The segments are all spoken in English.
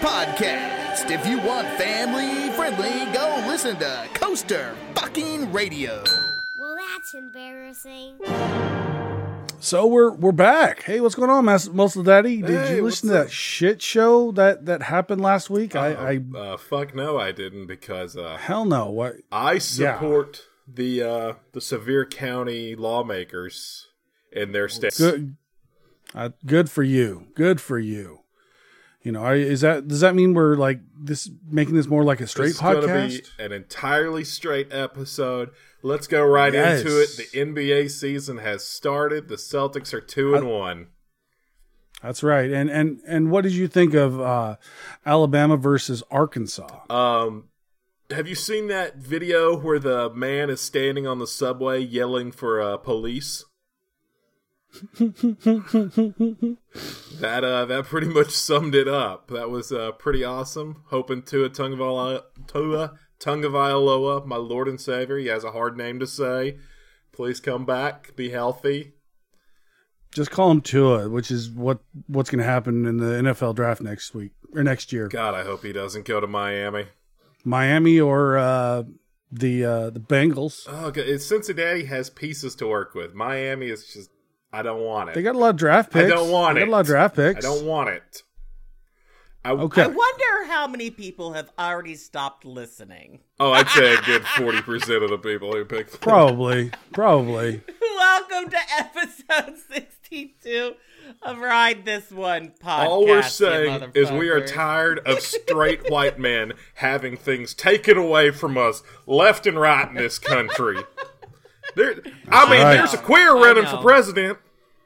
podcast. If you want family friendly, go listen to Coaster fucking Radio. Well, that's embarrassing. So we're back. Hey, what's going on, Muscle Daddy? Did you listen to that shit show that happened last week? Fuck no, I didn't, because hell no. What? I support the Sevier County lawmakers in their state. Good for you. Good for you. You know, does that mean we're like making this more like a straight podcast? It's going to be an entirely straight episode. Let's go right into it. The NBA season has started. The Celtics are 2-1. That's right. And what did you think of Alabama versus Arkansas? Have you seen that video where the man is standing on the subway yelling for police? That pretty much summed it up. That was pretty awesome. Hoping Tua Tagovailoa, my Lord and Savior. He has a hard name to say. Please come back. Be healthy. Just call him Tua, which is what's going to happen in the NFL draft next week or next year. God, I hope he doesn't go to Miami. Miami or the Bengals. Oh, God. Cincinnati has pieces to work with. Miami is just. I don't want it. They got a lot of draft picks. I don't want it. They got a lot of draft picks. I don't want it. Okay. I wonder how many people have already stopped listening. Oh, I'd say a good 40% of the people who picked them. Probably. Welcome to episode 62 of Ride This One podcast. All we're saying is we are tired of straight white men having things taken away from us left and right in this country. There's a queer running for president.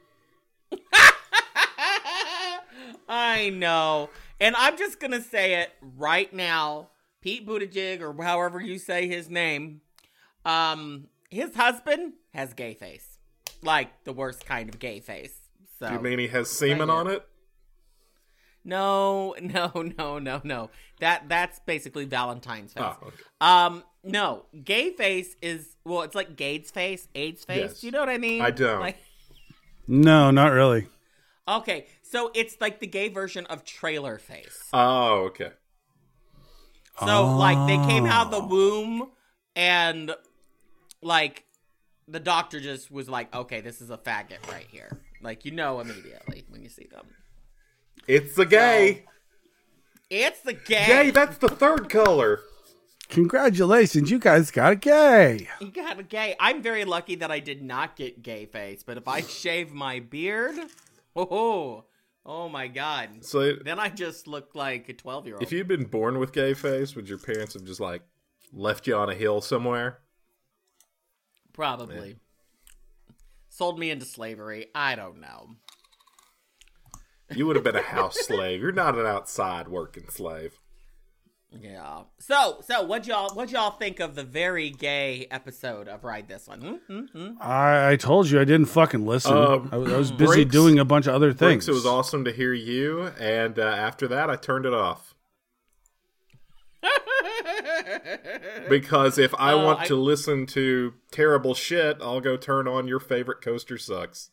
I know. And I'm just going to say it right now. Pete Buttigieg, or however you say his name, his husband has gay face. Like, the worst kind of gay face. So, do you mean he has semen on it? No. That's basically Valentine's face. Oh, okay. No, gay face is, well, it's like AIDS face. Yes. Do you know what I mean? I don't. No, not really. Okay, so it's like the gay version of trailer face. Oh, okay. So, they came out of the womb, and, the doctor just was like, okay, this is a faggot right here. Immediately when you see them. It's the gay. It's the gay. Gay, that's the third color. Congratulations, you guys got a gay. You got a gay. I'm very lucky that I did not get gay face, but if I shave my beard, oh my God. So then I just look like a 12-year-old. If you'd been born with gay face, would your parents have just left you on a hill somewhere? Probably. Yeah. Sold me into slavery. I don't know. You would have been a house slave. You're not an outside working slave. Yeah. So what'd y'all think of the very gay episode of Ride This One? I told you I didn't fucking listen. I was busy doing a bunch of other things. It was awesome to hear you, and after that, I turned it off. Because if I want to listen to terrible shit, I'll go turn on Your Favorite Coaster Sucks.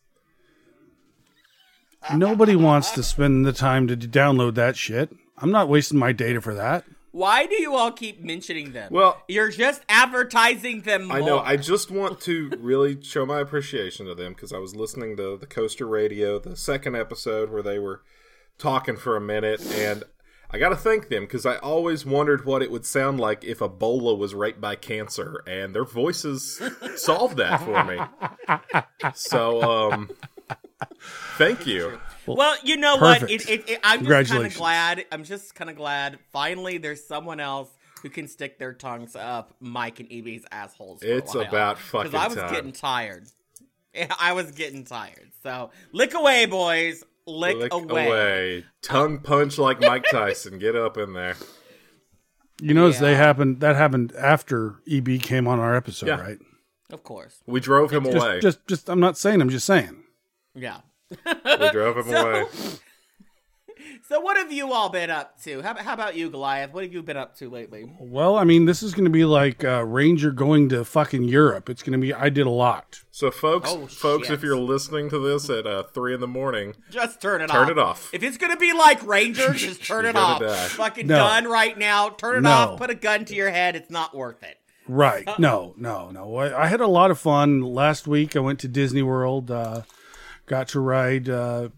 Nobody wants to spend the time to download that shit. I'm not wasting my data for that. Why do you all keep mentioning them? Well, you're just advertising them more. I know. I just want to really show my appreciation to them because I was listening to the Coaster Radio, the second episode where they were talking for a minute, and I got to thank them because I always wondered what it would sound like if Ebola was raped by cancer, and their voices solved that for me. So, thank you. Well, you know perfect. What? I'm just kind of glad. Finally, there's someone else who can stick their tongues up Mike and Evie's assholes. It's about fucking time. Because I was getting tired. I was getting tired. So, lick away, boys. Lick away. Tongue punch like Mike Tyson. Get up in there. You notice that happened after EB came on our episode, right? Of course. We drove him away. Just I'm not saying, I'm just saying. Yeah. We drove him away. So what have you all been up to? How about you, Goliath? What have you been up to lately? Well, I mean, this is going to be like Ranger going to fucking Europe. It's going to be, I did a lot. So, folks, shit. if you're listening to this at 3 a.m, just turn it off. Turn it off. If it's going to be like Ranger, just turn it off. Die. Fucking No. done right now. Turn it off. Put a gun to your head. It's not worth it. Right. No. I had a lot of fun. Last week I went to Disney World, got to ride the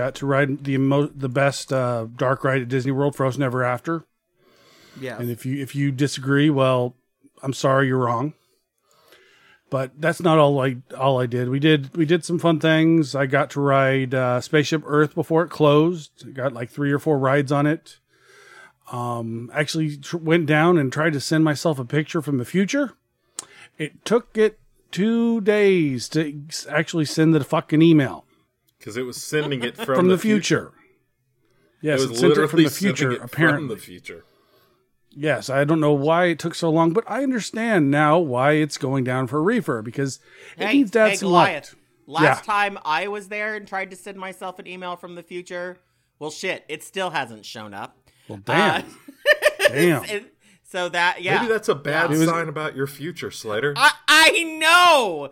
best dark ride at Disney World, Frozen Ever After. Yeah. And if you disagree, well, I'm sorry, you're wrong. But that's not all I did. We did some fun things. I got to ride Spaceship Earth before it closed. Got like 3 or 4 rides on it. Actually went down and tried to send myself a picture from the future. It took it 2 days to actually send the fucking email. Because it was sending it from the future. Yes, it it was sent it literally from the sending future, it apparently. from the future. Yes, I don't know why it took so long, but I understand now why it's going down for a refurb, because it needs to add some Goliath. light. Last time I was there and tried to send myself an email from the future, well, shit, it still hasn't shown up. Well, damn. Damn. So that, yeah. Maybe that's a bad sign about your future, Slater. I know.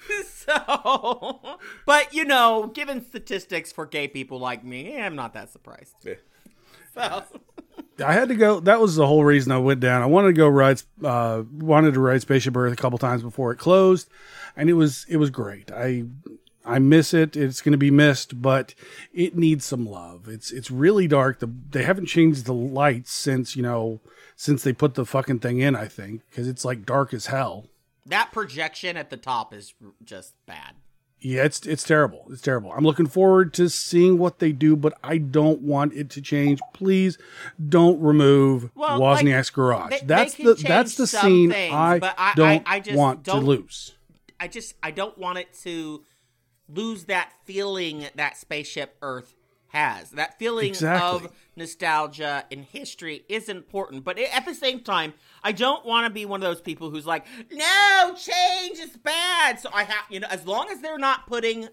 So, but given statistics for gay people like me, I'm not that surprised. Yeah. So, I had to go. That was the whole reason I went down. I wanted to go ride Spaceship Earth a couple times before it closed, and it was great. I miss it. It's going to be missed, but it needs some love. It's really dark. They haven't changed the lights since they put the fucking thing in, I think, because it's like dark as hell. that projection at the top is just bad. Yeah, it's terrible. It's terrible. I'm looking forward to seeing what they do, but I don't want it to change. Please don't remove Wozniak's garage. That's the scene things, I just want to lose. I don't want it to lose that feeling that Spaceship Earth has. That feeling of nostalgia and history is important, but at the same time, I don't want to be one of those people who's like, no, change is bad. So I have, as long as they are not putting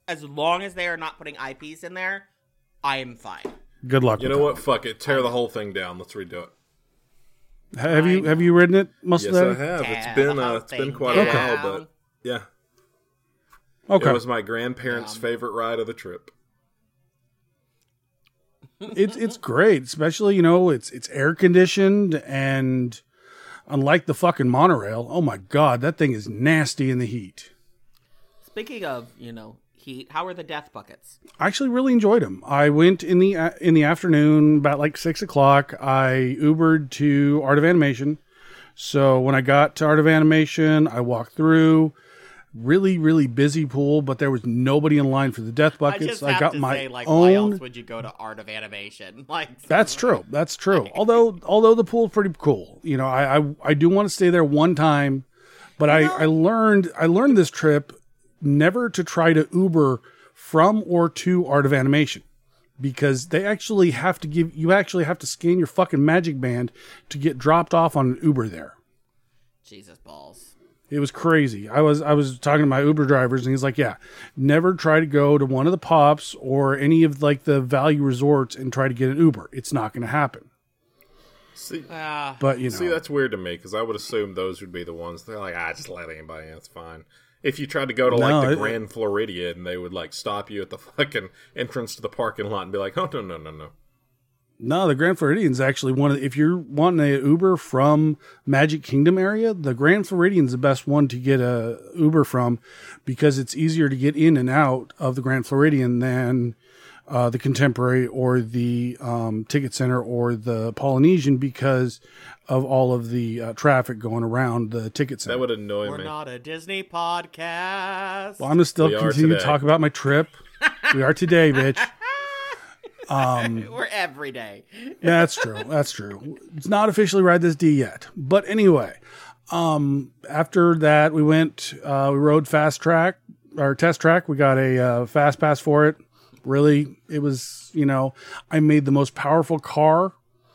IPs in there, I am fine. Good luck. You know what? Fuck it. Tear the whole thing down. Let's redo it. Have you ridden it? Yes, I have. It's been quite a while, but yeah. Okay. It was my grandparents' favorite ride of the trip. It's great, especially it's air conditioned, and unlike the fucking monorail, oh my god, that thing is nasty in the heat. Speaking of heat, how are the death buckets? I actually really enjoyed them. I went in the afternoon about like 6:00. I Ubered to Art of Animation. So when I got to Art of Animation, I walked through. Really, really busy pool, but there was nobody in line for the death buckets. I got my own. Why else would you go to Art of Animation? That's true. Although the pool's pretty cool. I do want to stay there one time, but I learned this trip never to try to Uber from or to Art of Animation, because they actually have to scan your fucking Magic Band to get dropped off on an Uber there. Jesus balls. It was crazy. I was talking to my Uber drivers, and he's like, yeah, never try to go to one of the Pops or any of the value resorts and try to get an Uber. It's not going to happen. See, that's weird to me, because I would assume those would be the ones. They're like, just let anybody in, it's fine. If you tried to go to the Grand Floridian, they would stop you at the fucking entrance to the parking lot and be like, oh, no. No, the Grand Floridian's actually if you're wanting an Uber from Magic Kingdom area, the Grand Floridian's the best one to get a Uber from, because it's easier to get in and out of the Grand Floridian than the Contemporary or the Ticket Center or the Polynesian, because of all of the traffic going around the Ticket Center. That would annoy me. We're not a Disney podcast. Well, I'm going to still continue to talk about my trip. We are today, bitch. We're every day. Yeah, that's true. It's not officially Ride This D yet. But anyway, after that, we rode Test Track. We got a fast pass for it. Really, it was, I made the most powerful car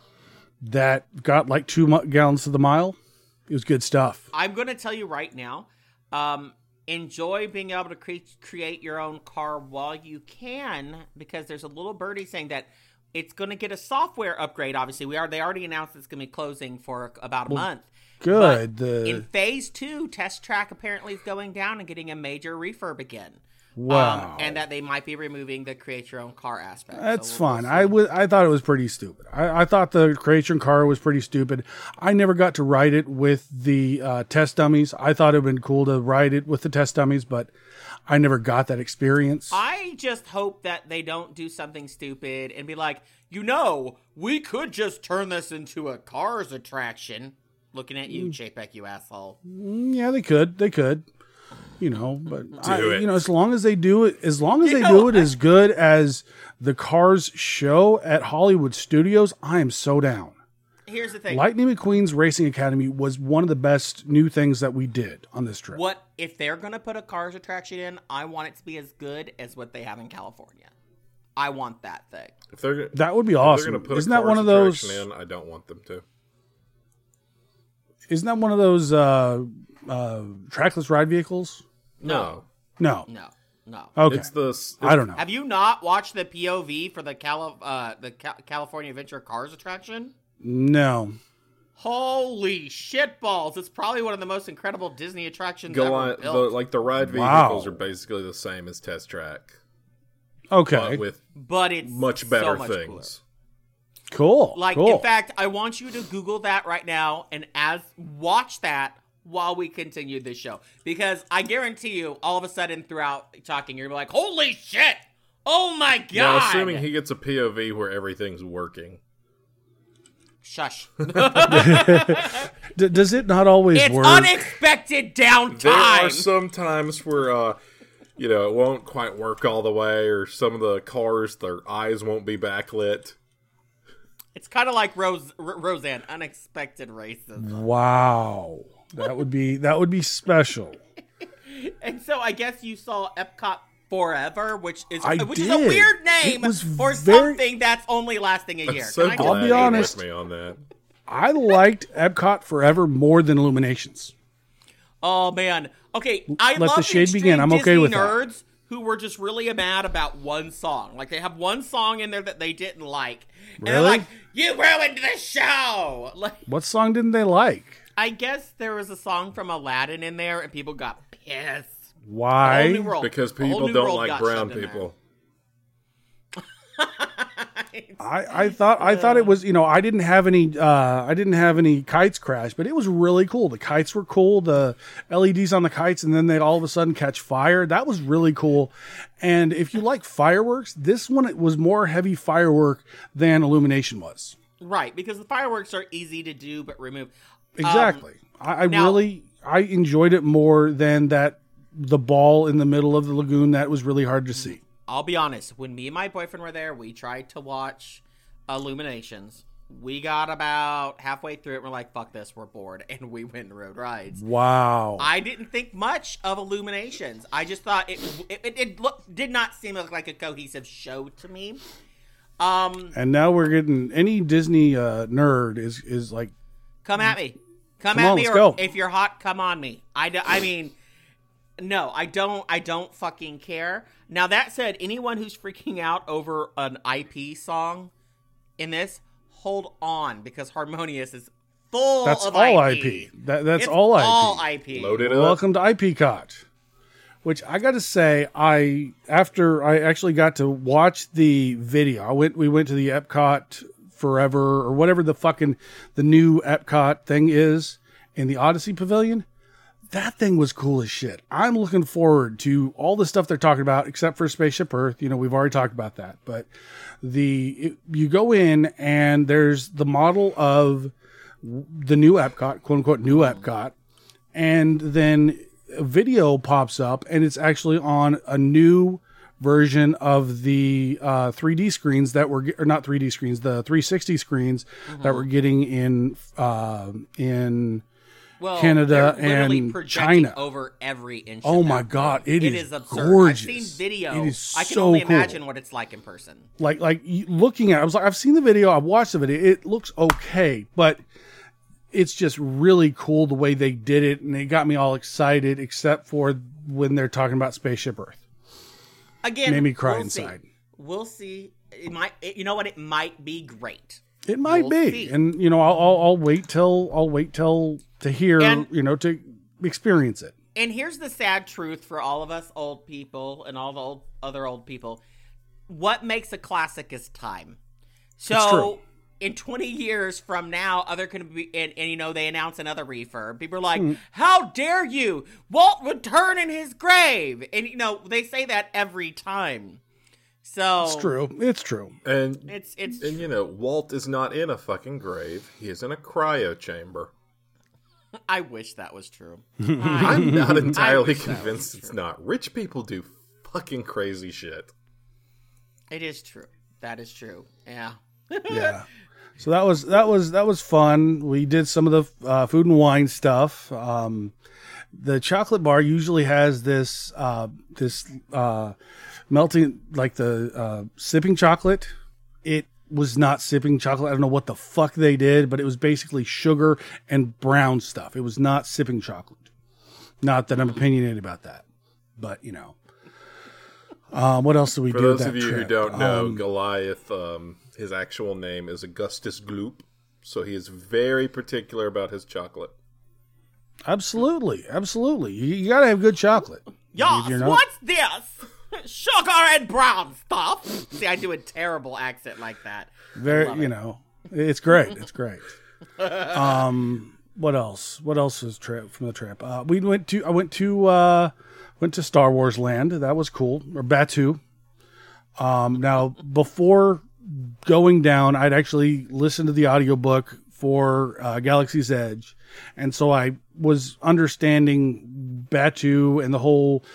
that got like 2 gallons to the mile. It was good stuff. I'm going to tell you right now, enjoy being able to create your own car while you can, because there's a little birdie saying that It's going to get a software upgrade. Obviously, they already announced it's going to be closing for about a month. Good. But in phase 2, Test Track apparently is going down and getting a major refurb again. Wow. And that they might be removing the create your own car aspect. That's So fun. we'll I thought it was pretty stupid. I thought the creation car was pretty stupid. I never got to ride it with the test dummies. I thought it would have been cool to ride it with the test dummies, but I never got that experience. I just hope that they don't do something stupid and be like, we could just turn this into a Cars attraction. Looking at you, Chapek, you asshole. Yeah, they could. But it. as long as they do it, as good as the Cars show at Hollywood Studios, I am so down. Here's the thing. Lightning McQueen's Racing Academy was one of the best new things that we did on this trip. What if they're going to put a Cars attraction in? I want it to be as good as what they have in California. I want that thing. That would be If awesome. they're going to put Isn't a that one of Cars those? attraction in, I don't want them to. Isn't that one of those trackless ride vehicles? No. No. No. Okay. I don't know. Have you not watched the POV for the California Adventure Cars attraction? No. Holy shitballs! It's probably one of the most incredible Disney attractions Go ever on. built. The ride Wow. vehicles are basically the same as Test Track, Okay. but with but it's much better so much things. Cool. In fact, I want you to Google that right now and watch that while we continue this show. Because I guarantee you, all of a sudden throughout talking, you're going to be like, holy shit! Oh my god! Now, assuming he gets a POV where everything's working. Shush. Does it not always It's work? unexpected downtime! There are some times where, it won't quite work all the way, or some of the cars, their eyes won't be backlit. It's kind of like Roseanne, unexpected racism. Wow. That would be special. And so I guess you saw Epcot Forever, which is I a did. weird name It was for very- something that's only lasting a year. I'm so Can I glad just- I'll be you're honest. with me on that. I liked Epcot Forever more than Illuminations. Oh man. Okay, I Let love the shade extreme begin. I'm okay Disney with that. nerds who were just really mad about one song. Like they have one song in there that they didn't like. And they're Really? like, you ruined the show. Like What song didn't they like? I guess there was a song from Aladdin in there and people got pissed. A whole Why? new world. Because A whole people new don't world like got brown shoved in there. people. I thought it was, I didn't have any kites crash, but it was really cool. The kites were cool, the LEDs on the kites, and then they'd all of a sudden catch fire. That was really cool. And if you like fireworks, this one it was more heavy firework than Illumination was. Right, because the fireworks are easy to do but remove. Exactly. I now- enjoyed it more than the ball in the middle of the lagoon. That was really hard to see. I'll be honest, when me and my boyfriend were there, we tried to watch Illuminations. We got about halfway through it, and we're like, fuck this, we're bored, and we went and rode rides. Wow. I didn't think much of Illuminations. I just thought it did not seem like a cohesive show to me. And now we're getting any Disney nerd is like, Come at me. Come Come at on, me, let's or go. if you're hot, come on me. I mean, no, I don't fucking care. Now, that said, anyone who's freaking out over an IP song in this, hold on, because Harmonious is full that's of all IP. IP. That's It's all IP. all IP. Load it up. Welcome to IPCOT. Which I got to say, after I actually got to watch the video, we went to the Epcot Forever or whatever the new Epcot thing is in the Odyssey Pavilion. That thing was cool as shit. I'm looking forward to all the stuff they're talking about, except for Spaceship Earth. We've already talked about that. But you go in and there's the model of the new Epcot, quote unquote, new Epcot. And then a video pops up and it's actually on a new version of the 3D screens that were, or not 3D screens, the 360 screens that we're getting in Well, Canada they're literally and projecting China. over every inch. Oh of my that God, road. it is absurd. gorgeous. I've seen video. It is I can so only cool. imagine what it's like in person. like looking at it, I was like, I've seen the video, I've watched the video, it looks okay, but it's just really cool the way they did it, and it got me all excited, except for when they're talking about Spaceship Earth. Again, Made me cry we'll inside. See. We'll see. you know what? It might be great. It might We'll be, see. and I'll wait till to hear, And- to experience it. And here's the sad truth for all of us old people and all the other old people. What makes a classic is time. It's true. So in 20 years from now, they announce another refurb. People are like, how dare you? Walt would turn in his grave. And, they say that every time. So It's true. It's true. And It's Walt is not in a fucking grave. He is in a cryo chamber. I wish that was true. I'm not entirely wish that was convinced it's not. Rich people do fucking crazy shit. It is true. That is true. Yeah. Yeah. So that was fun. We did some of the food and wine stuff. The chocolate bar usually has this melting, like the sipping chocolate. It was not sipping chocolate. I don't know what the fuck they did, but it was basically sugar and brown stuff. It was not sipping chocolate. Not that I'm opinionated about that, but what else did we For do? those that of you who trip? don't know, Goliath, his actual name is Augustus Gloop, so he is very particular about his chocolate. Absolutely. You gotta have good chocolate. Yes, If you're not- what's this? Sugar and brown stuff. See, I do a terrible accent like that. Very, Love it. it's great. It's great. What else? What else was from the trip? I went to Star Wars Land. That was cool. Or Batuu. Now, before going down, I'd actually listened to the audiobook for Galaxy's Edge. And so I was understanding Batuu and the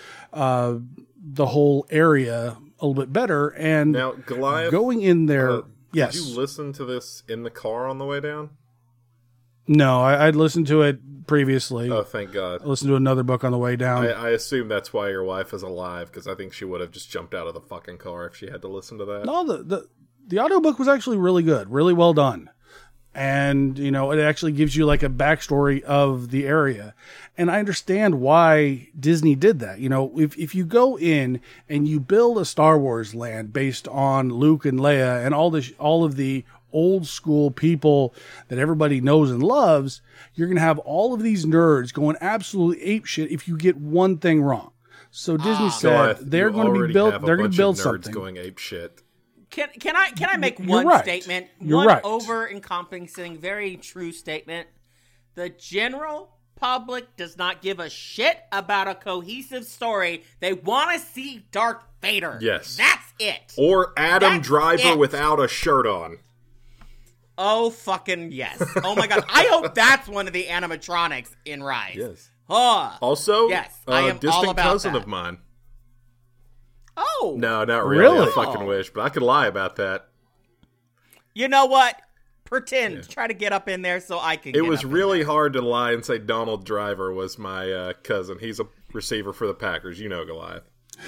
whole area a little bit better. And Now, Goliath, going in there, yes. Did you listen to this in the car on the way down? No, I'd listened to it previously. Oh, thank God. I listened to another book on the way down. I assume that's why your wife is alive, because I think she would have just jumped out of the fucking car if she had to listen to that. No, the audiobook was actually really good, really well done. And, it actually gives you like a backstory of the area. And I understand why Disney did that. If you go in and you build a Star Wars land based on Luke and Leia and all of the old school people that everybody knows and loves, you're going to have all of these nerds going absolutely apeshit if you get one thing wrong. So Disney said Goliath, they're you going to be already built. have a They're going bunch to build of nerds something. going ape shit. Can I make You're one right. statement? You're one right. over-encompassing, very true statement. The general public does not give a shit about a cohesive story. They want to see Darth Vader. Yes. That's it. Or Adam That's Driver it. without a shirt on. Oh, fucking yes. Oh, my God. I hope that's one of the animatronics in Rise. Yes. Oh. Also, Yes, I am distant all about cousin that. of mine. Oh. No, not really. Really? I fucking wish, but I could lie about that. You know what? Pretend. Try to get up in there so I can It get was up in really there. hard to lie and say Donald Driver was my cousin. He's a receiver for the Packers. You know Goliath.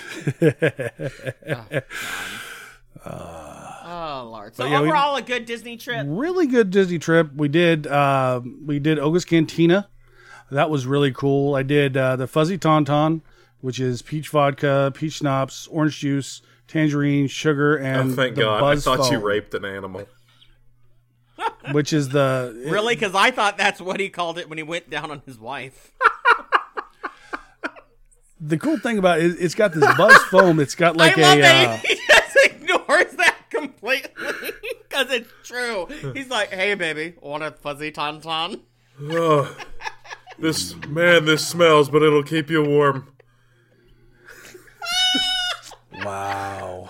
Oh, Lord. So yeah, overall, a good Disney trip. Really good Disney trip. We did Oga's Cantina. That was really cool. I did the Fuzzy Tauntaun, which is peach vodka, peach schnapps, orange juice, tangerine, sugar, and Oh, thank the God. Buzz I thought you foam, raped an animal. which is the Really? Because I thought that's what he called it when he went down on his wife. The cool thing about it is it's got this Buzz foam. It's got like I love a that he just ignores that completely because it's true. He's like, "Hey, baby, want a fuzzy tauntaun?" Ugh. This smells, but it'll keep you warm. wow.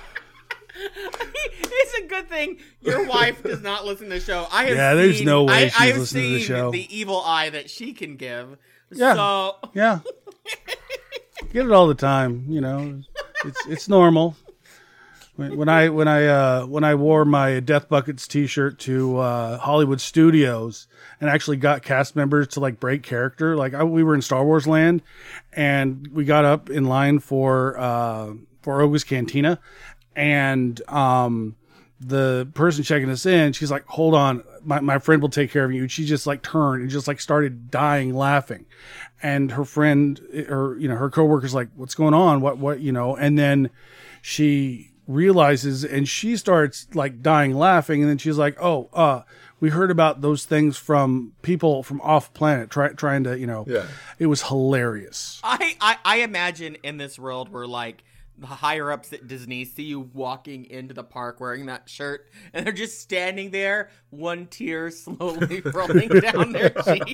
It's a good thing your wife does not listen to the show. I have Yeah, there's seen, no way she's I've listening to the seen show. the evil eye that she can give. Yeah. So Yeah. Get it all the time, It's normal. When I wore my Death Buckets t-shirt to Hollywood Studios and actually got cast members to like break character, we were in Star Wars Land and we got up in line for Oga's Cantina, and the person checking us in, she's like, "Hold on, my friend will take care of you." And she just like turned and just like started dying laughing, and her friend, her coworker's like, "What's going on? What?" And then she realizes, and she starts like dying laughing, and then she's like, "Oh, we heard about those things from people from off planet trying to, Yeah. It was hilarious. I imagine in this world where like the higher ups at Disney see you walking into the park wearing that shirt, and they're just standing there, one tear slowly rolling down their cheek.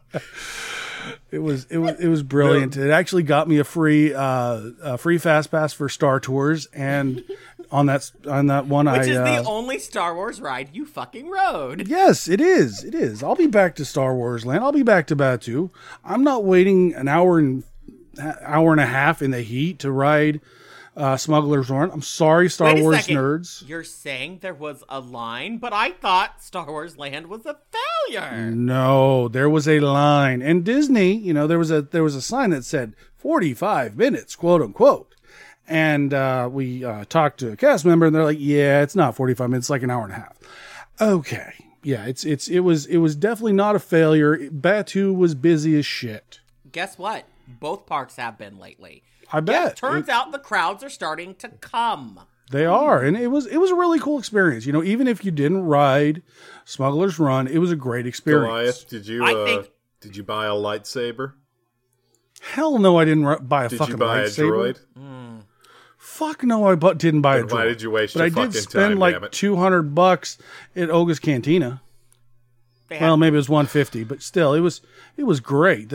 It was brilliant. It actually got me a free fast pass for Star Tours, and on that one, Which is the only Star Wars ride you fucking rode. Yes, it is. It is. I'll be back to Star Wars Land. I'll be back to Batuu. I'm not waiting an hour and a half in the heat to ride Smuggler's Run. I'm sorry, Star Wait a Wars second. nerds. You're saying there was a line, but I thought Star Wars Land was a failure. No, there was a line, and Disney, there was a sign that said 45 minutes, quote unquote. And we talked to a cast member, and they're like, "Yeah, it's not 45 minutes, it's like an hour and a half." Okay, yeah, it was definitely not a failure. Batuu was busy as shit. Guess what? Both parks have been lately. I bet. Turns out the crowds are starting to come. They are, and it was a really cool experience. Even if you didn't ride Smuggler's Run, it was a great experience. Goliath, did you buy a lightsaber? Hell no, I didn't buy a fucking lightsaber. Did you buy a droid? Fuck no, I didn't buy a droid. Why did you waste but your fucking time? I did spend like $200 at Oga's Cantina. Well, maybe it was $150, but still, it was great.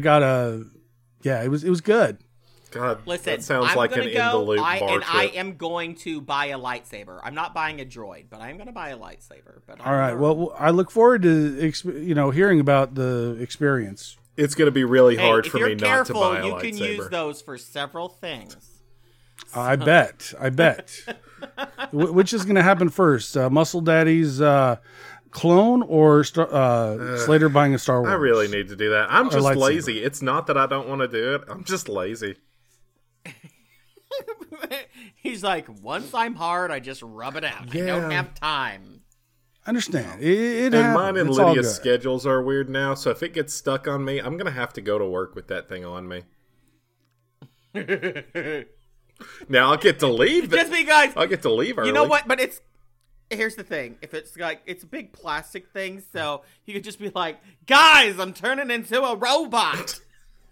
It was good. God, listen, that sounds I'm like an gonna go, in-the-loop bar and trip. I am going to buy a lightsaber. I'm not buying a droid, but I am going to buy a lightsaber. But all right, well, I look forward to hearing about the experience. It's going to be really hard for me careful, not to buy a lightsaber. You can use those for several things. I bet. Which is going to happen first? Muscle Daddy's clone or Slater buying a Star Wars? I really need to do that. I'm just lazy. It's not that I don't want to do it. I'm just lazy. He's like, once I'm hard, I just rub it out. Yeah. I don't have time. I understand. It and mine and it's Lydia's schedules are weird now, so if it gets stuck on me, I'm going to have to go to work with that thing on me. Now I'll get to leave. Just because I'll get to leave early. You know what? But here's the thing. If it's like, it's a big plastic thing, so you could just be like, guys, I'm turning into a robot.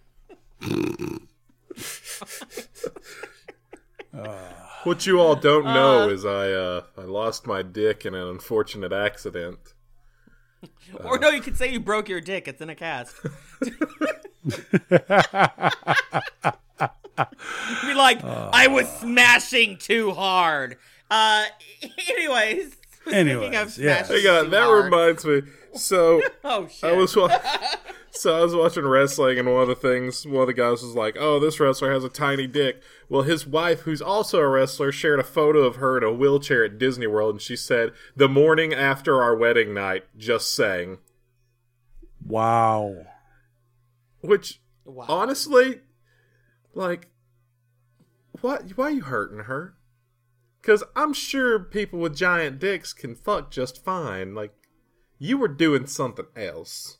What you all don't know is I lost my dick in an unfortunate accident. Or no, you could say you broke your dick. It's in a cast. Be like, I was smashing too hard. Anyways, speaking of smashing hang on, too that hard. reminds me. So Oh shit! I was watching wrestling, and one of the guys was like, "Oh, this wrestler has a tiny dick." Well, his wife, who's also a wrestler, shared a photo of her in a wheelchair at Disney World, and she said, "The morning after our wedding night, just saying." Wow. Which, honestly, like, why are you hurting her? Because I'm sure people with giant dicks can fuck just fine. Like, you were doing something else.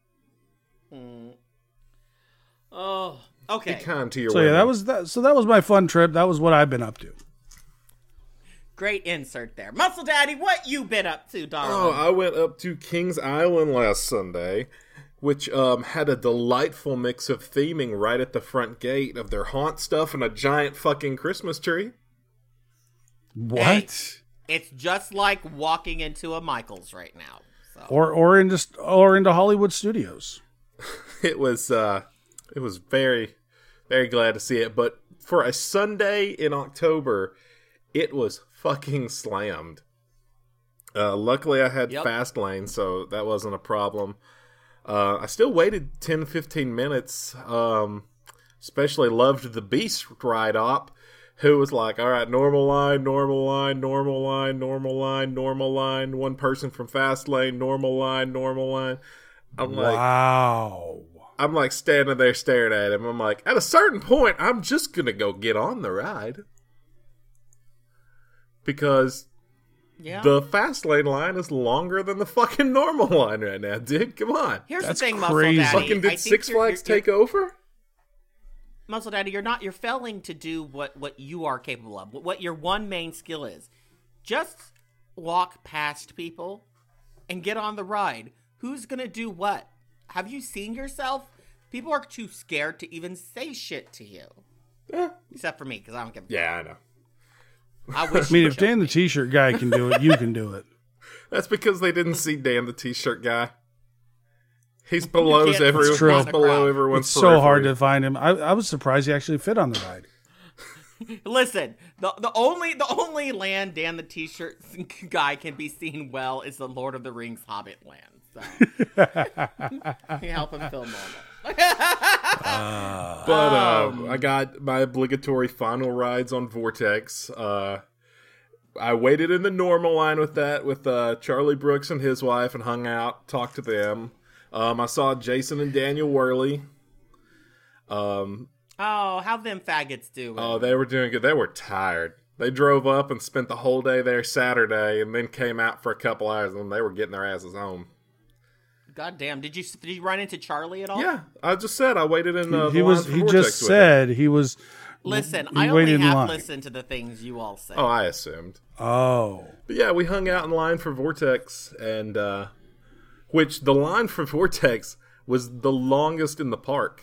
Oh, okay. Be kind to your So women. yeah, that was my fun trip. That was what I've been up to. Great insert there. Muscle Daddy, what you been up to, darling? Oh, I went up to Kings Island last Sunday, which had a delightful mix of theming right at the front gate of their haunt stuff and a giant fucking Christmas tree. What? Hey, it's just like walking into a Michael's right now. So. Or into Hollywood Studios. It was very, very glad to see it. But for a Sunday in October, it was fucking slammed. Luckily, I had fast lane, so that wasn't a problem. I still waited 10-15 minutes. Especially loved the Beast ride op, who was like, all right, normal line, normal line, normal line, normal line, normal line, one person from fast lane, normal line, normal line. I'm like, wow. I'm like standing there staring at him. I'm like, at a certain point, I'm just going to go get on the ride. Because the fast lane line is longer than the fucking normal line right now, dude. Come on. Here's That's the thing, crazy. Muscle Daddy. Fucking did Six Flags take over? Muscle Daddy, you're failing to do what you are capable of. What your one main skill is. Just walk past people and get on the ride. Who's gonna do what? Have you seen yourself? People are too scared to even say shit to you. Except for me, because I don't give a Yeah, I know. I mean, if Dan the T-shirt guy can do it, you can do it. That's because they didn't see Dan the T-shirt guy. He's below can't everyone. true. He's below everyone's. It's so hard to find him. I was surprised he actually fit on the ride. Listen, the only land Dan the T-shirt guy can be seen well is the Lord of the Rings Hobbit land. So you help him feel normal. But I got my obligatory final rides on Vortex. I waited in the normal line with Charlie Brooks and his wife and hung out, talked to them. I saw Jason and Daniel Worley. Oh, how them faggots do? Oh, they were doing good. They were tired. They drove up and spent the whole day there Saturday, and then came out for a couple hours, and they were getting their asses home. God damn! Did you run into Charlie at all? Yeah, I just said I waited in the He line for He Vortex just with said he was. Listen, he I only waited in have line. listened to the things you all say. him. Oh, I assumed. Oh, But yeah, we hung out in line for Vortex, and which the line for Vortex was the longest in the park.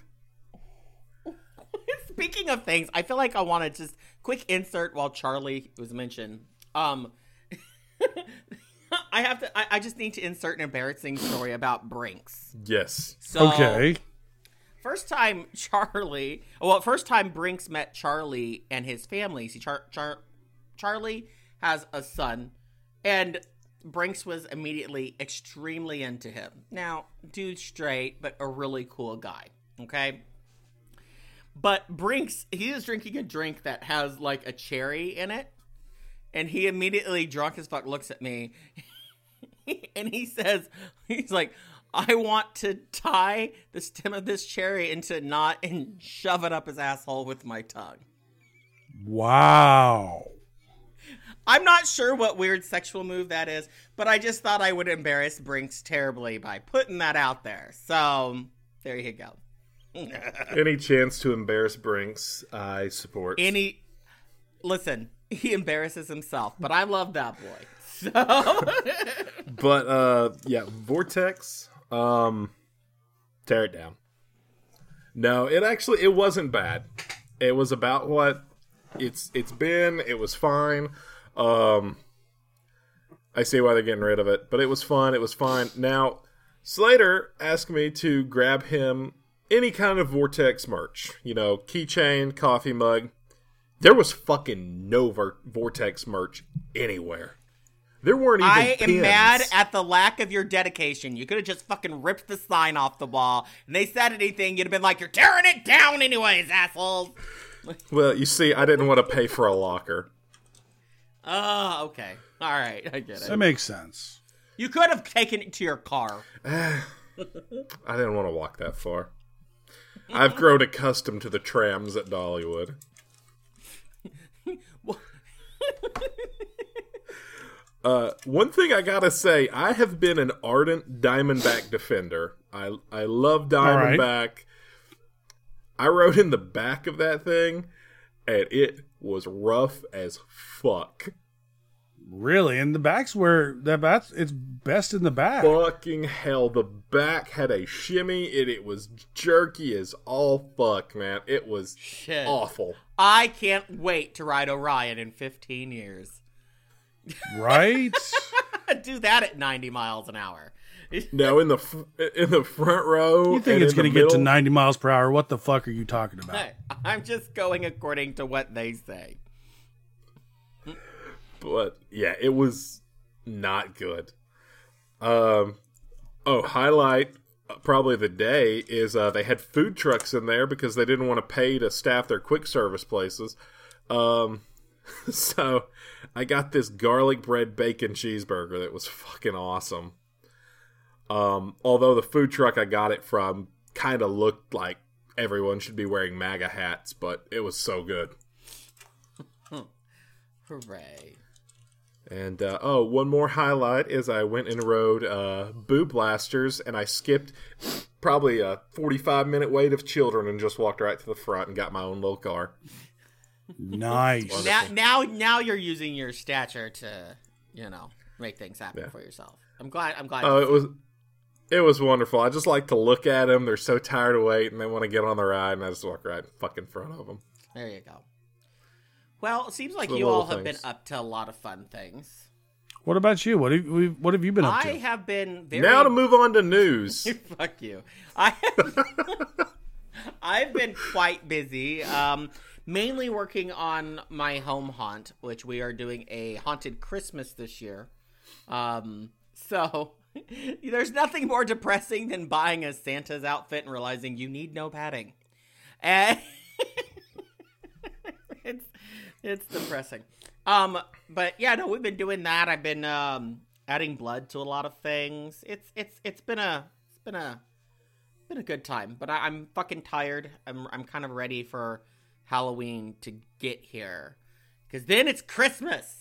Speaking of things, I feel like I want to just quick insert while Charlie was mentioned. I just need to insert an embarrassing story about Brinks. Yes. So, okay. First time Brinks met Charlie and his family. See, Charlie has a son, and Brinks was immediately extremely into him. Now, dude straight, but a really cool guy, okay? But Brinks, he is drinking a drink that has, like, a cherry in it, and he immediately, drunk as fuck, looks at me, and he's like, I want to tie the stem of this cherry into a knot and shove it up his asshole with my tongue. Wow. I'm not sure what weird sexual move that is, but I just thought I would embarrass Brinks terribly by putting that out there. So, there you go. Any chance to embarrass Brinks, I support. Listen, he embarrasses himself, but I love that boy. So, But yeah, Vortex, tear it down. No, it wasn't bad. It was about what it's been. It was fine. I see why they're getting rid of it, but it was fun. It was fine. Now, Slater asked me to grab him any kind of Vortex merch. You know, keychain, coffee mug. There was fucking no Vortex merch anywhere. There weren't even I pins. am mad at the lack of your dedication. You could have just fucking ripped the sign off the wall, and they said anything, you'd have been like, you're tearing it down anyways, assholes. Well, you see, I didn't want to pay for a locker. Oh, okay. All right, I get That it. makes sense. You could have taken it to your car. I didn't want to walk that far. I've grown accustomed to the trams at Dollywood. One thing I gotta say, I have been an ardent Diamondback defender. I love Diamondback. Right. I rode in the back of that thing, and it was rough as fuck. Really, and the back's it's best in the back. Fucking hell, the back had a shimmy, and it was jerky as all fuck, man. It was Shit. awful. I can't wait to ride Orion in 15 years. Right? Do that at 90 miles an hour. No, in the front row. You think and it's in the going to get to middle- 90 miles per hour? What the fuck are you talking about? Hey, I'm just going according to what they say. But yeah, it was not good. Highlight probably the day is they had food trucks in there because they didn't want to pay to staff their quick service places. So I got this garlic bread bacon cheeseburger that was fucking awesome. Although the food truck I got it from kind of looked like everyone should be wearing MAGA hats, but it was so good. Hooray. And, one more highlight is I went and rode Boo Blasters, and I skipped probably a 45-minute wait of children and just walked right to the front and got my own little car. Nice. Now you're using your stature to, make things happen for yourself. I'm glad. Oh, it was wonderful. I just like to look at them. They're so tired of waiting. They want to get on the ride, and I just walk right fucking in front of them. There you go. Well, it seems like The you all little have been things. up to a lot of fun things. What about you? What have you been up to? I have been very... Now to move on to news. Fuck you. I've been quite busy. Mainly working on my home haunt, which we are doing a haunted Christmas this year. So there's nothing more depressing than buying a Santa's outfit and realizing you need no padding. And it's depressing. But yeah, no, we've been doing that. I've been adding blood to a lot of things. It's been a good time, but I'm fucking tired. I'm kind of ready for Halloween to get here, because then it's Christmas.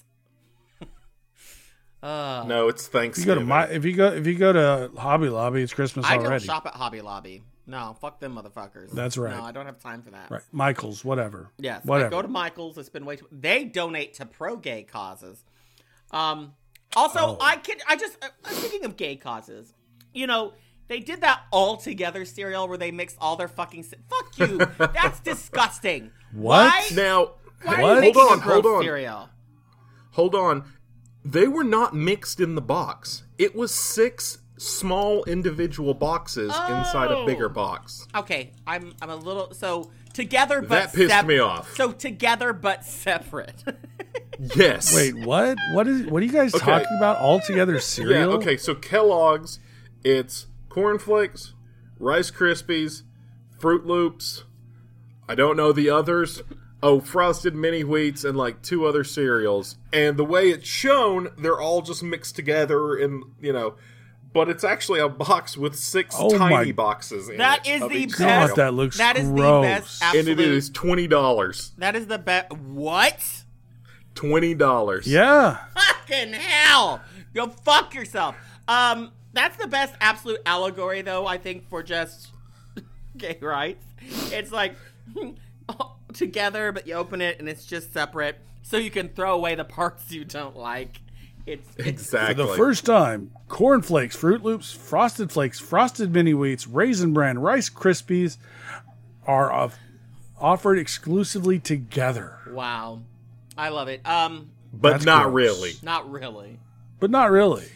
No, it's If you Thanksgiving. if you go to Hobby Lobby, it's Christmas I already. don't shop at Hobby Lobby. No, fuck them motherfuckers. That's right. No, I don't have time for that. Right, Michaels, whatever. Yes, whatever. I go to Michael's. It's been way too... They donate to pro-gay causes. Also, I'm thinking of gay causes. They did that All Together cereal where they mixed all their fucking... Fuck you. That's disgusting. What? Now, Why are What? you making Hold on, a gross hold on. cereal? Hold on. They were not mixed in the box. It was 6 small individual boxes inside a bigger box. Okay, I'm a little... So, together but... That pissed me off. So, together but separate. Yes. Wait, what? What are you guys Okay. talking about? All together cereal? Yeah, okay, so Kellogg's, it's Corn Flakes, Rice Krispies, Fruit Loops, I don't know the others. Oh, Frosted Mini Wheats and like 2 other cereals. And the way it's shown, they're all just mixed together in, but it's actually a box with 6 Oh my- tiny boxes in That it is of the each best. cereal. God, that looks That is gross. the best. And Absolute, it is $20. That is the best. What? $20. Yeah. Fucking hell! Go fuck yourself. That's the best absolute allegory, though, I think, for just gay rights. It's like together, but you open it and it's just separate, so you can throw away the parts you don't like. It's For Exactly. the first time, Corn Flakes, Fruit Loops, Frosted Flakes, Frosted Mini Wheats, Raisin Bran, Rice Krispies are offered exclusively together. wow. I love it. but That's not gross. really. Not really. But not really.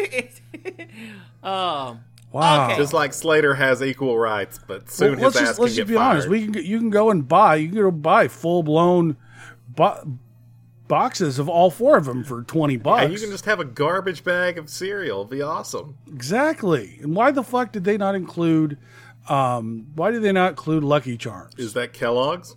Oh. Wow. Okay. Just like Slater has equal rights, but soon Well, his ass let's can just get be fired. honest. You can go buy full blown boxes of all 4 of them for $20. And you can just have a garbage bag of cereal. It'd be awesome. Exactly. And why the fuck did they not include? Why did they not include Lucky Charms? Is that Kellogg's?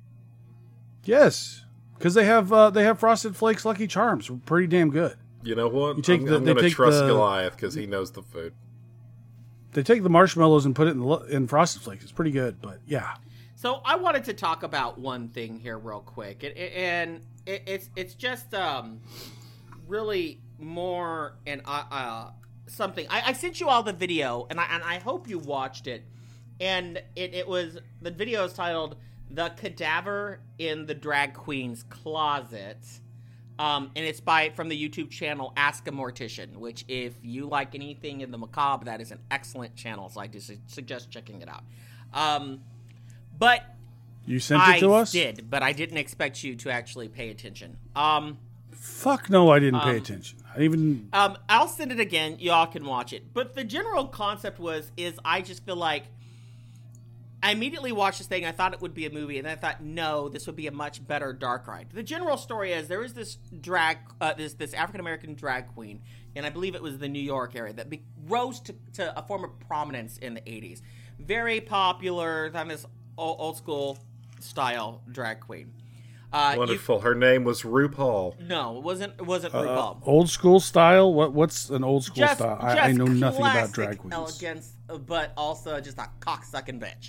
Yes, because they have Frosted Flakes Lucky Charms. Pretty damn good. You know what? You take I'm the- they going to take trust the- Goliath because he knows the food. They take the marshmallows and put it in Frosted Flakes. It's pretty good, but yeah. So I wanted to talk about one thing here real quick, and it's just really more and something. I sent you all the video, and I hope you watched it. And it was, the video is titled "The Cadaver in the Drag Queen's Closet," and it's from the YouTube channel Ask a Mortician. Which, if you like anything in the macabre, that is an excellent channel. So I just suggest checking it out. But You sent it to us? I did, but I didn't expect you to actually pay attention. Fuck no, I didn't pay attention. I'll send it again. Y'all can watch it. But the general concept is I just feel like I immediately watched this thing. I thought it would be a movie, and then I thought, no, this would be a much better dark ride. The general story is there is this this African American drag queen, and I believe it was the New York area that rose to a form of prominence in the 80s. Very popular, on this old school style drag queen. Wonderful. Her name was RuPaul. No, it wasn't RuPaul. Old school style? What's an old school Just style? I know nothing about classic drag queens. elegance, but also just a cocksucking bitch.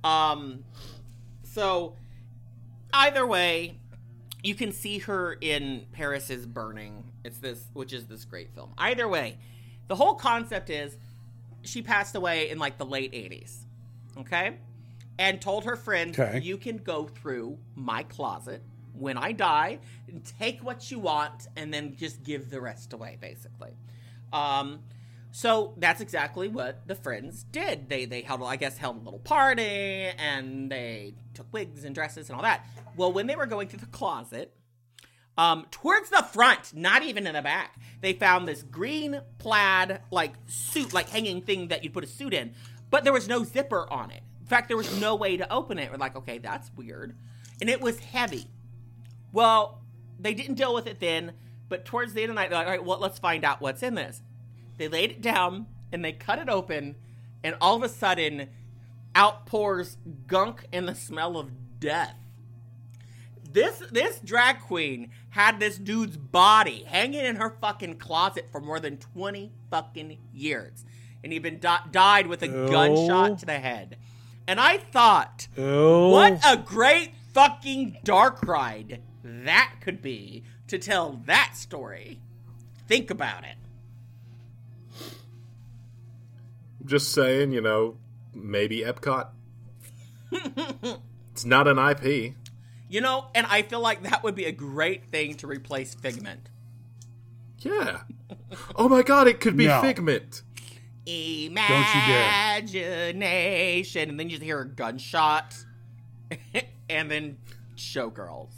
So either way, you can see her in Paris is Burning. Which is this great film. Either way, the whole concept is she passed away in like the late 80s. Okay? And told her friend, you can go through my closet when I die and take what you want and then just give the rest away, basically. So that's exactly what the friends did. They held a little party, and they took wigs and dresses and all that. Well, when they were going through the closet, towards the front, not even in the back, they found this green plaid, like, suit, like, hanging thing that you'd put a suit in, but there was no zipper on it. In fact, there was no way to open it. We're like, okay, that's weird. And it was heavy. Well, they didn't deal with it then, but towards the end of the night, they're like, all right, well, let's find out what's in this. They laid it down, and they cut it open, and all of a sudden, out pours gunk and the smell of death. This drag queen had this dude's body hanging in her fucking closet for more than 20 fucking years. And he'd been died with a gunshot to the head. And I thought, what a great fucking dark ride that could be to tell that story. Think about it. Just saying, maybe Epcot. It's not an IP. And I feel like that would be a great thing to replace Figment. Yeah. Oh my god, it could be Figment. Imagination. And then you just hear a gunshot. And then Showgirls.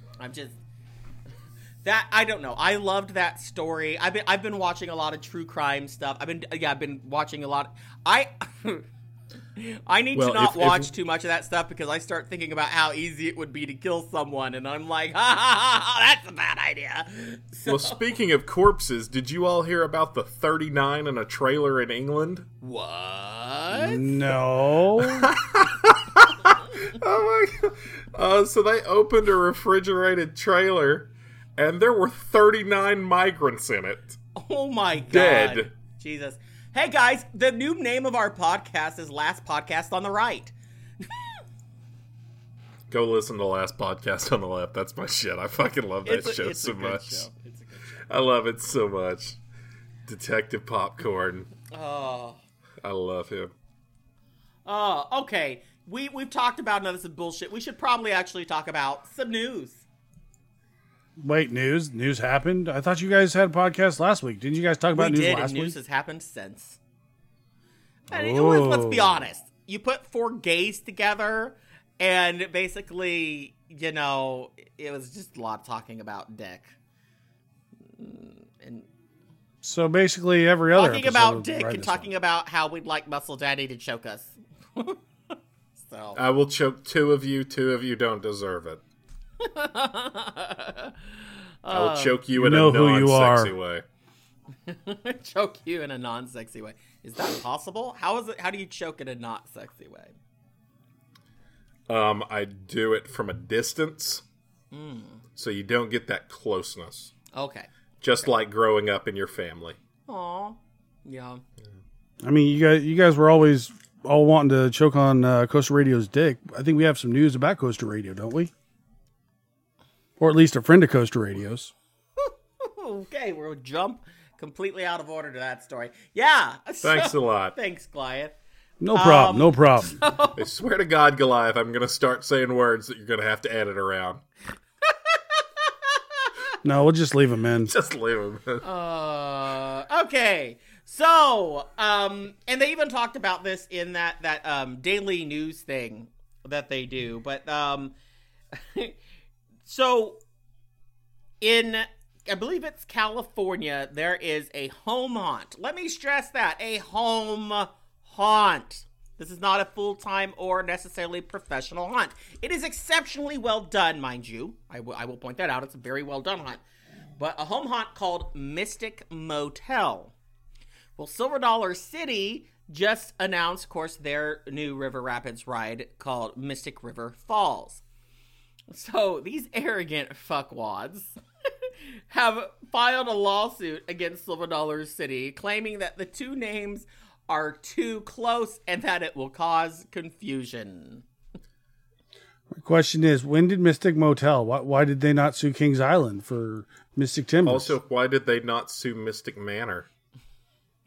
I don't know. I loved that story. I've been watching a lot of true crime stuff. I've been watching a lot. I need to not watch too much of that stuff because I start thinking about how easy it would be to kill someone, and I'm like, that's a bad idea. So, well, speaking of corpses, did you all hear about the 39 in a trailer in England? What? No. Oh my god. So they opened a refrigerated trailer, and there were 39 migrants in it. Oh my god. Dead. Jesus. Hey guys, the new name of our podcast is Last Podcast on the Right. Go listen to Last Podcast on the Left. That's my shit. I fucking love that show so much. Show. It's a good show. I love it so much. Detective Popcorn. Oh. I love him. Oh, okay. We've talked about none of this bullshit. We should probably actually talk about some news. Wait, news? News happened? I thought you guys had a podcast last week. Didn't you guys talk about news last week? We did, and news has happened since. And let's be honest. You put four gays together, and basically, it was just a lot of talking about dick. And so basically every other talking about dick and talking about how we'd like Muscle Daddy to choke us. So I will choke two of you. Two of you don't deserve it. I will choke you in a non-sexy way. Choke you in a non-sexy way. Is that possible? How do you choke in a not sexy way? I do it from a distance, so you don't get that closeness. Okay. Just like growing up in your family. Aw. Yeah. I mean, you guys were always all wanting to choke on Coaster Radio's dick. I think we have some news about Coaster Radio, don't we? Or at least a friend of Coaster Radio's. Okay, we'll jump completely out of order to that story. Yeah. Thanks a lot. Thanks, Goliath. No problem. No problem. I swear to God, Goliath, I'm going to start saying words that you're going to have to edit around. No, we'll just leave them in. Just leave them in. Okay. So, and they even talked about this in that daily news thing that they do. But, so, in, I believe it's California, there is a home haunt. Let me stress that, a home haunt. This is not a full-time or necessarily professional haunt. It is exceptionally well done, mind you. I will point that out. It's a very well done haunt. But a home haunt called Mystic Motel. Well, Silver Dollar City just announced, of course, their new River Rapids ride called Mystic River Falls. So these arrogant fuckwads have filed a lawsuit against Silver Dollar City, claiming that the two names are too close and that it will cause confusion. My question is, when did Mystic Motel? Why did they not sue Kings Island for Mystic Timbers? Also, why did they not sue Mystic Manor?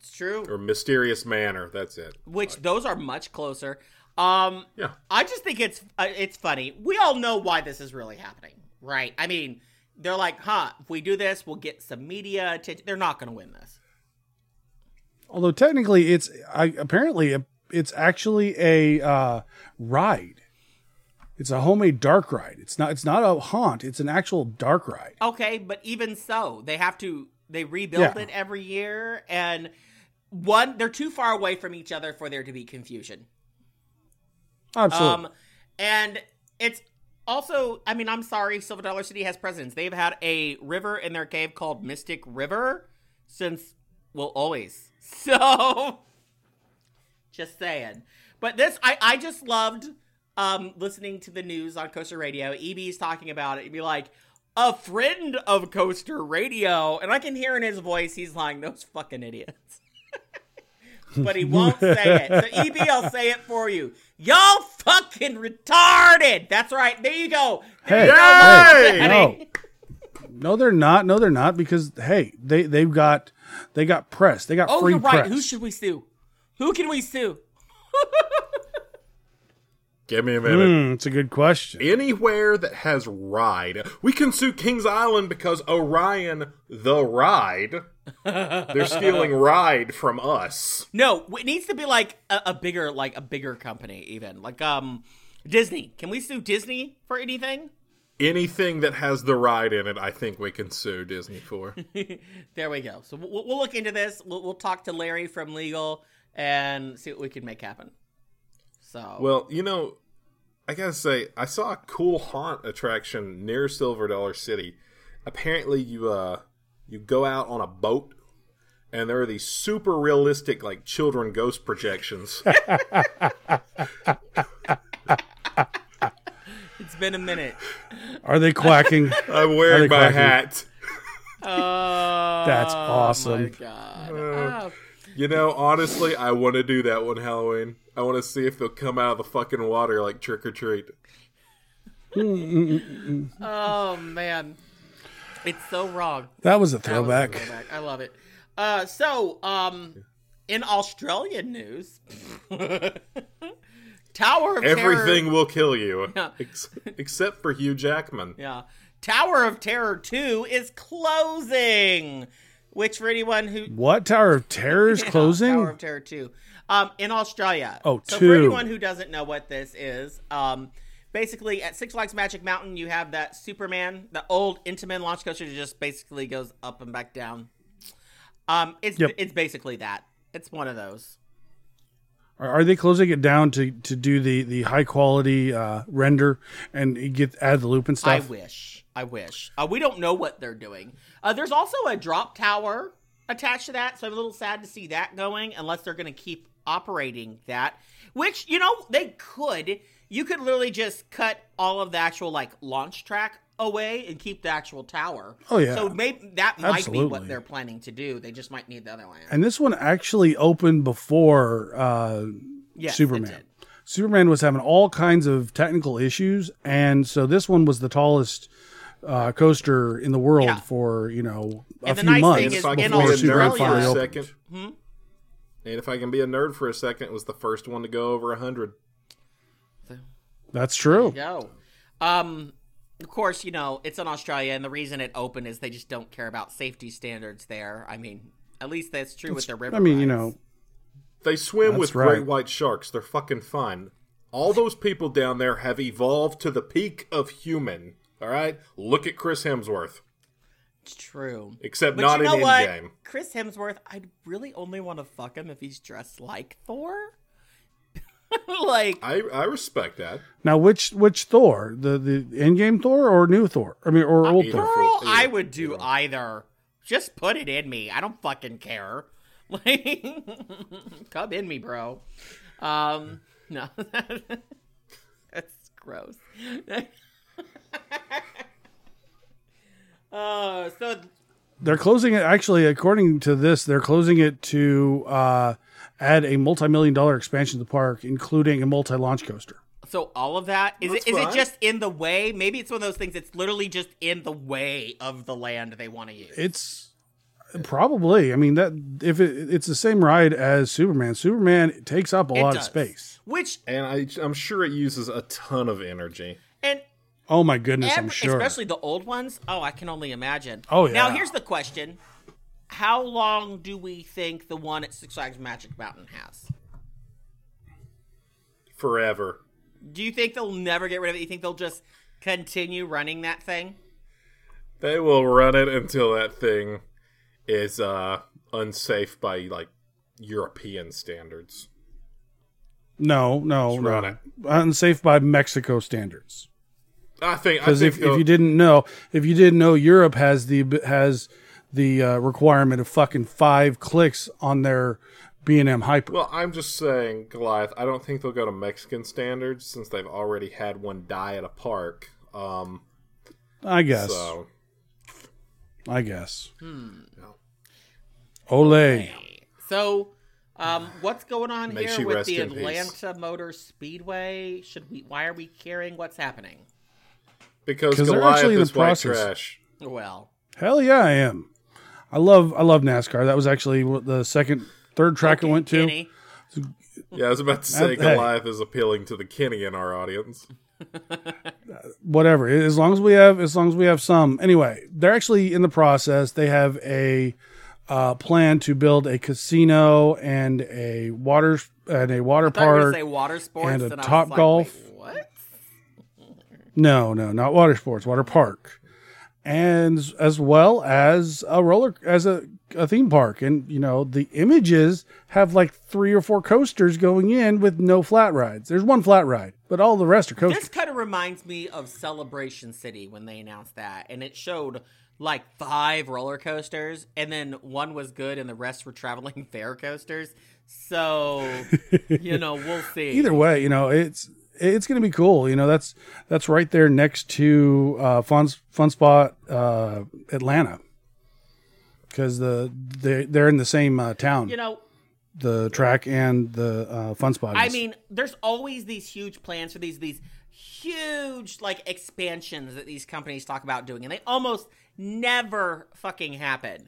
It's true. Or Mysterious Manor. That's it. Which those are much closer. Yeah. I just think it's funny. We all know why this is really happening, right? I mean, they're like, if we do this, we'll get some media attention. They're not going to win this. Although technically, it's actually a ride. It's a homemade dark ride. It's not a haunt. It's an actual dark ride. Okay, but even so, they rebuild it every year, and they're too far away from each other for there to be confusion. Absolutely. And it's also, I mean, I'm sorry, Silver Dollar City has precedents. They've had a river in their cave called Mystic River since, always. So, just saying. But this, I just loved listening to the news on Coaster Radio. EB's talking about it. He'd be like, a friend of Coaster Radio. And I can hear in his voice, he's like, those fucking idiots. But he won't say it. So EB, I'll say it for you. Y'all fucking retarded. That's right. There you go. No, they're not. No, they're not. Because they got press. They got free you're right. press. Who should we sue? Who can we sue? Give me a minute. It's a good question. Anywhere that has ride. We can sue Kings Island because Orion the ride. They're stealing ride from us. No, it needs to be like a bigger company even. Like Disney. Can we sue Disney for anything? Anything that has the ride in it, I think we can sue Disney for. There we go. So we'll look into this. We'll talk to Larry from legal and see what we can make happen. So well, I gotta say, I saw a cool haunt attraction near Silver Dollar City. Apparently, you go out on a boat, and there are these super realistic, like, children ghost projections. It's been a minute. Are they quacking? I'm wearing my hat. That's awesome. My God. Honestly, I want to do that one Halloween. I want to see if they'll come out of the fucking water like Trick or Treat. Oh, man. It's so wrong. That was a throwback. I love it. So, in Australian news, Tower of Terror... Everything will kill you, except for Hugh Jackman. Yeah. Tower of Terror 2 is closing, which for anyone who... What? Tower of Terror is closing? Tower of Terror 2. In Australia. Oh, so 2. For anyone who doesn't know what this is, basically at Six Flags Magic Mountain, you have that Superman, the old Intamin launch coaster that just basically goes up and back down. It's basically that. It's one of those. Are they closing it down to do the high quality render and add the loop and stuff? I wish. We don't know what they're doing. There's also a drop tower attached to that, so I'm a little sad to see that going, unless they're going to keep operating that. Which, they could. You could literally just cut all of the actual launch track away and keep the actual tower. Oh yeah. So maybe that might be what Absolutely. they're planning to do. They just might need the other land. And this one actually opened before Yes, Superman. it did. Superman was having all kinds of technical issues, and so this one was the tallest coaster in the world for a And the few nice months thing is, before in Superman Australia- finally for a opened. second. And if I can be a nerd for a second, it was the first one to go over 100. That's true. Go. Of course, it's in Australia, and the reason it opened is they just don't care about safety standards there. I mean, at least that's true with their river rides. They swim That's with right. great white sharks. They're fucking fine. All those people down there have evolved to the peak of human. All right? Look at Chris Hemsworth. It's true. Except But not you know in what? Endgame. Chris Hemsworth, I'd really only want to fuck him if he's dressed like Thor. I respect that. Now, which Thor? The in-game Thor or new Thor? I mean, or old either. Thor? Girl, I Either. would do either. Just put it in me. I don't fucking care. Come in me, bro. No. That's gross. So They're closing it. Actually, according to this, they're closing it to add a multi-million-dollar expansion to the park, including a multi-launch coaster. So all of that is That's it fine. just in the way? Maybe it's one of those things. It's literally just in the way of the land they want to use. Probably. I mean, that if it's the same ride as Superman. Superman takes up a lot of does. space. Which And I'm sure it uses a ton of energy. and Oh my goodness, I'm sure. especially the old ones. Oh, I can only imagine. Oh, Now yeah. here's the question: how long do we think the one at Six Flags Magic Mountain has? Forever. Do you think they'll never get rid of it? You think they'll just continue running that thing? They will run it until that thing is unsafe by like European standards. No. run it. Unsafe by Mexico standards. I think Because if you didn't know, Europe has the requirement of fucking 5 clicks on their B&M Hyper. Well, I'm just saying, Goliath, I don't think they'll go to Mexican standards since they've already had one die at a park. I guess. So, Ole. So, what's going on May she here with rest the in peace. Atlanta Motor Speedway? Why are we caring? What's happening? because 'Cause they're Goliath actually in the is white process. trash. Well, Hell yeah, I am. I love NASCAR. That was actually what the third track I went to. Kenny. Yeah, I was about to say Hey. Goliath is appealing to the Kenny in our audience. Whatever. As long as we have some. Anyway, they're actually in the process. They have a plan to build a casino and a water I thought you were park. gonna say water sports and a I was Top like, Golf. wait, what? No, not water sports, water park. And as well as a theme park. And the images have like 3 or 4 coasters going in with no flat rides. There's one flat ride, but all the rest are coasters. This kind of reminds me of Celebration City when they announced that, and it showed like 5 roller coasters, and then one was good, and the rest were traveling fair coasters. So, we'll see. Either way, it's going to be cool. That's right there next to Fun Spot Atlanta, because they're in the same town. The track and the Fun Spot. I mean, there's always these huge plans for these huge like expansions that these companies talk about doing, and they almost never fucking happen.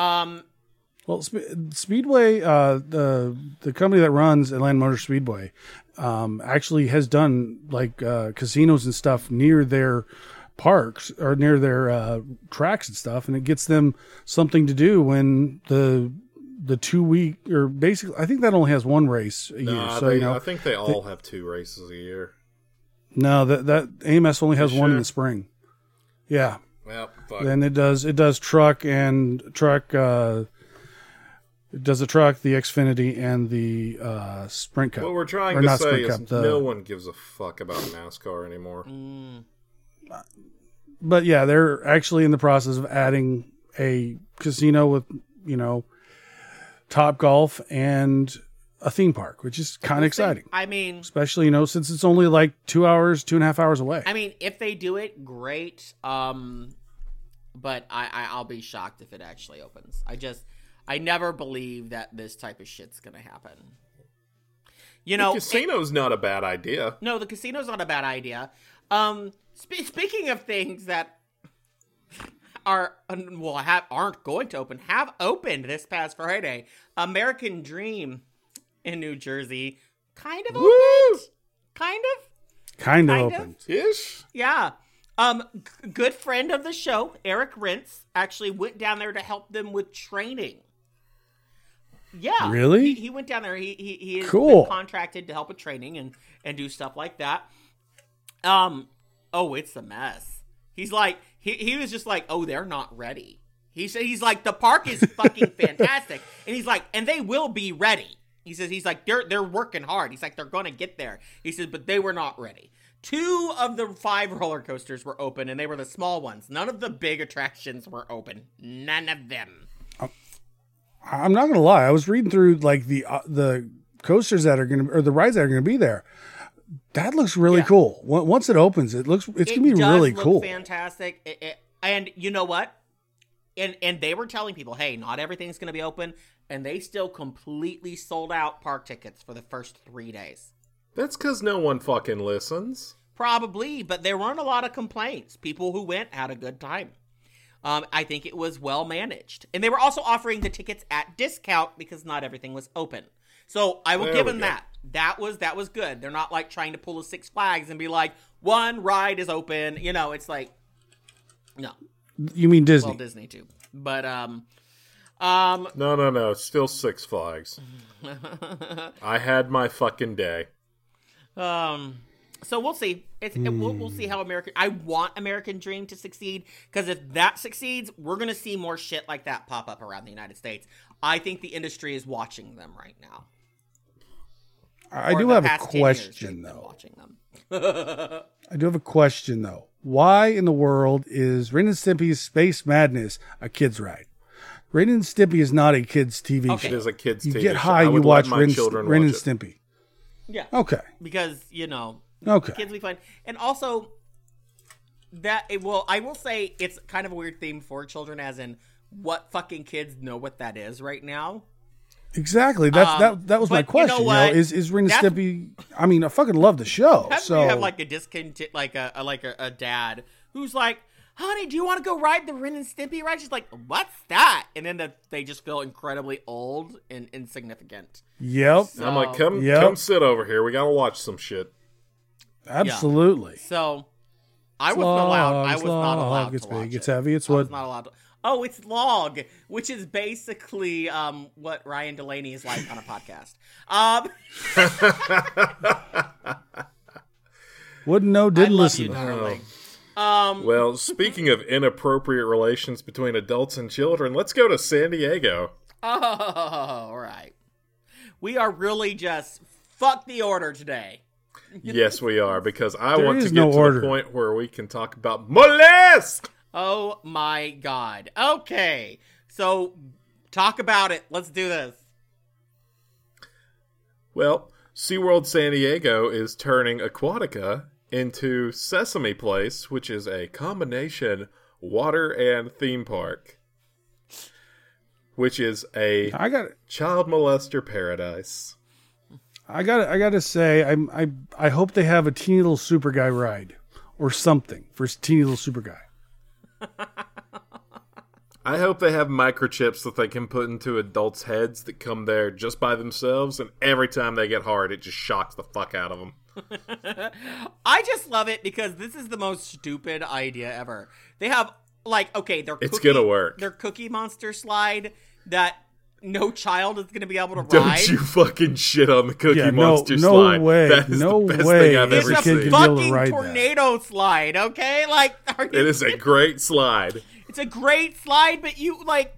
Well, Speedway, the company that runs Atlanta Motor Speedway, actually has done like casinos and stuff near their parks or near their tracks and stuff, and it gets them something to do when the 2 week, or basically, I think that only has 1 race a year. So I think they all have 2 races a year. No, that AMS only has 1 in sure? the spring. Yeah. Well, fuck. Then it does truck. It does the truck, the Xfinity, and the Sprint Cup. What we're trying Or to not say Sprint is Cup, no one gives a fuck about NASCAR anymore. But yeah, they're actually in the process of adding a casino with, Top Golf and a theme park, which is kind of exciting. I mean, Especially, since it's only like 2.5 hours away. I mean, if they do it, great. But I'll be shocked if it actually opens. I never believe that this type of shit's gonna happen. The casino's not a bad idea. No, the casino's not a bad idea. Speaking of things that aren't going to open, have opened this past Friday, American Dream in New Jersey kind of opened. Kind of opened. Ish? Yeah. Good friend of the show, Eric Rentz, actually went down there to help them with training. Yeah. Really? He went down there. He has Cool. been contracted to help with training and do stuff like that. Oh, it's a mess. He's like, he was just like, oh, they're not ready. He's like, the park is fucking fantastic. And he's like, and they will be ready. He's like, they're working hard. He's like, they're going to get there. He says, but they were not ready. 2 of the 5 roller coasters were open, and they were the small ones. None of the big attractions were open. None of them. I'm not gonna lie. I was reading through like the coasters that are or the rides that are gonna be there. That looks really cool. Once it opens, it's gonna be really look cool. Fantastic. And you know what? And they were telling people, hey, not everything's gonna be open, and they still completely sold out park tickets for the first 3 days. That's because no one fucking listens. Probably, but there weren't a lot of complaints. People who went had a good time. I think it was well managed. And they were also offering the tickets at discount because not everything was open. So I will There give we them go. that. That was good. They're not like trying to pull a Six Flags and be like, one ride is open. You know, it's like, no. You mean Disney? Well, Disney too. But, No. It's still Six Flags. I had my fucking day. So we'll see. We'll see how I want American Dream to succeed, because if that succeeds, we're going to see more shit like that pop up around the United States. I think the industry is watching them right now. I Or do the have a past 10 years, question, they've been though. watching them. I do have a question, though. Why in the world is Ren and Stimpy's Space Madness a kid's ride? Ren and Stimpy is not a kid's TV Okay. show. It is a kid's You TV get show. high, I you would watch let my Ren children and watch it. Stimpy. Yeah. Okay. Because, you know, Okay. kids will be fun. And also, I will say it's kind of a weird theme for children, as in, what fucking kids know what that is right now? Exactly. That was my but you know question. what? Is Ren and That's- Stimpy? I mean, I fucking love the show. That's So where you have like a discontent, like a dad who's like, "Honey, do you want to go ride the Ren and Stimpy ride?" She's like, "What's that?" And then they just feel incredibly old and insignificant. yep, I'm like, come Yep. sit over here. We gotta watch some shit. absolutely. So I was not allowed. I was Slog, not allowed It's to watch big. it. It's heavy. It's I was what. not allowed to. Oh, it's Log, which is basically what Ryan Delaney is like on a podcast. Wouldn't know. I Didn't love listen. you, to it. darling. Well, speaking of inappropriate relations between adults and children, let's go to San Diego. Oh, all right. We are really just fuck the order today. Yes, we are, because I There want to is get no to order. the point where we can talk about molest. Oh my god. Okay. So talk about it. Let's do this. Well, SeaWorld San Diego is turning Aquatica into Sesame Place, which is a combination water and theme park, which is a I got. child molester paradise. I got to say, I hope they have a teeny little super guy ride or something for teeny little super guy. I hope they have microchips that they can put into adults' heads that come there just by themselves, and every time they get hard, it just shocks the fuck out of them. I just love it because this is the most stupid idea ever. They have like, okay, It's gonna work. Their Cookie Monster slide that no child is going to be able to ride. Don't you fucking shit on the Cookie Monster no slide. way. That is No the best way thing I've every ever It's a kid seen. can be able to fucking ride that. tornado slide, okay? Like, are you, It is a great slide. it's a great slide, but you like.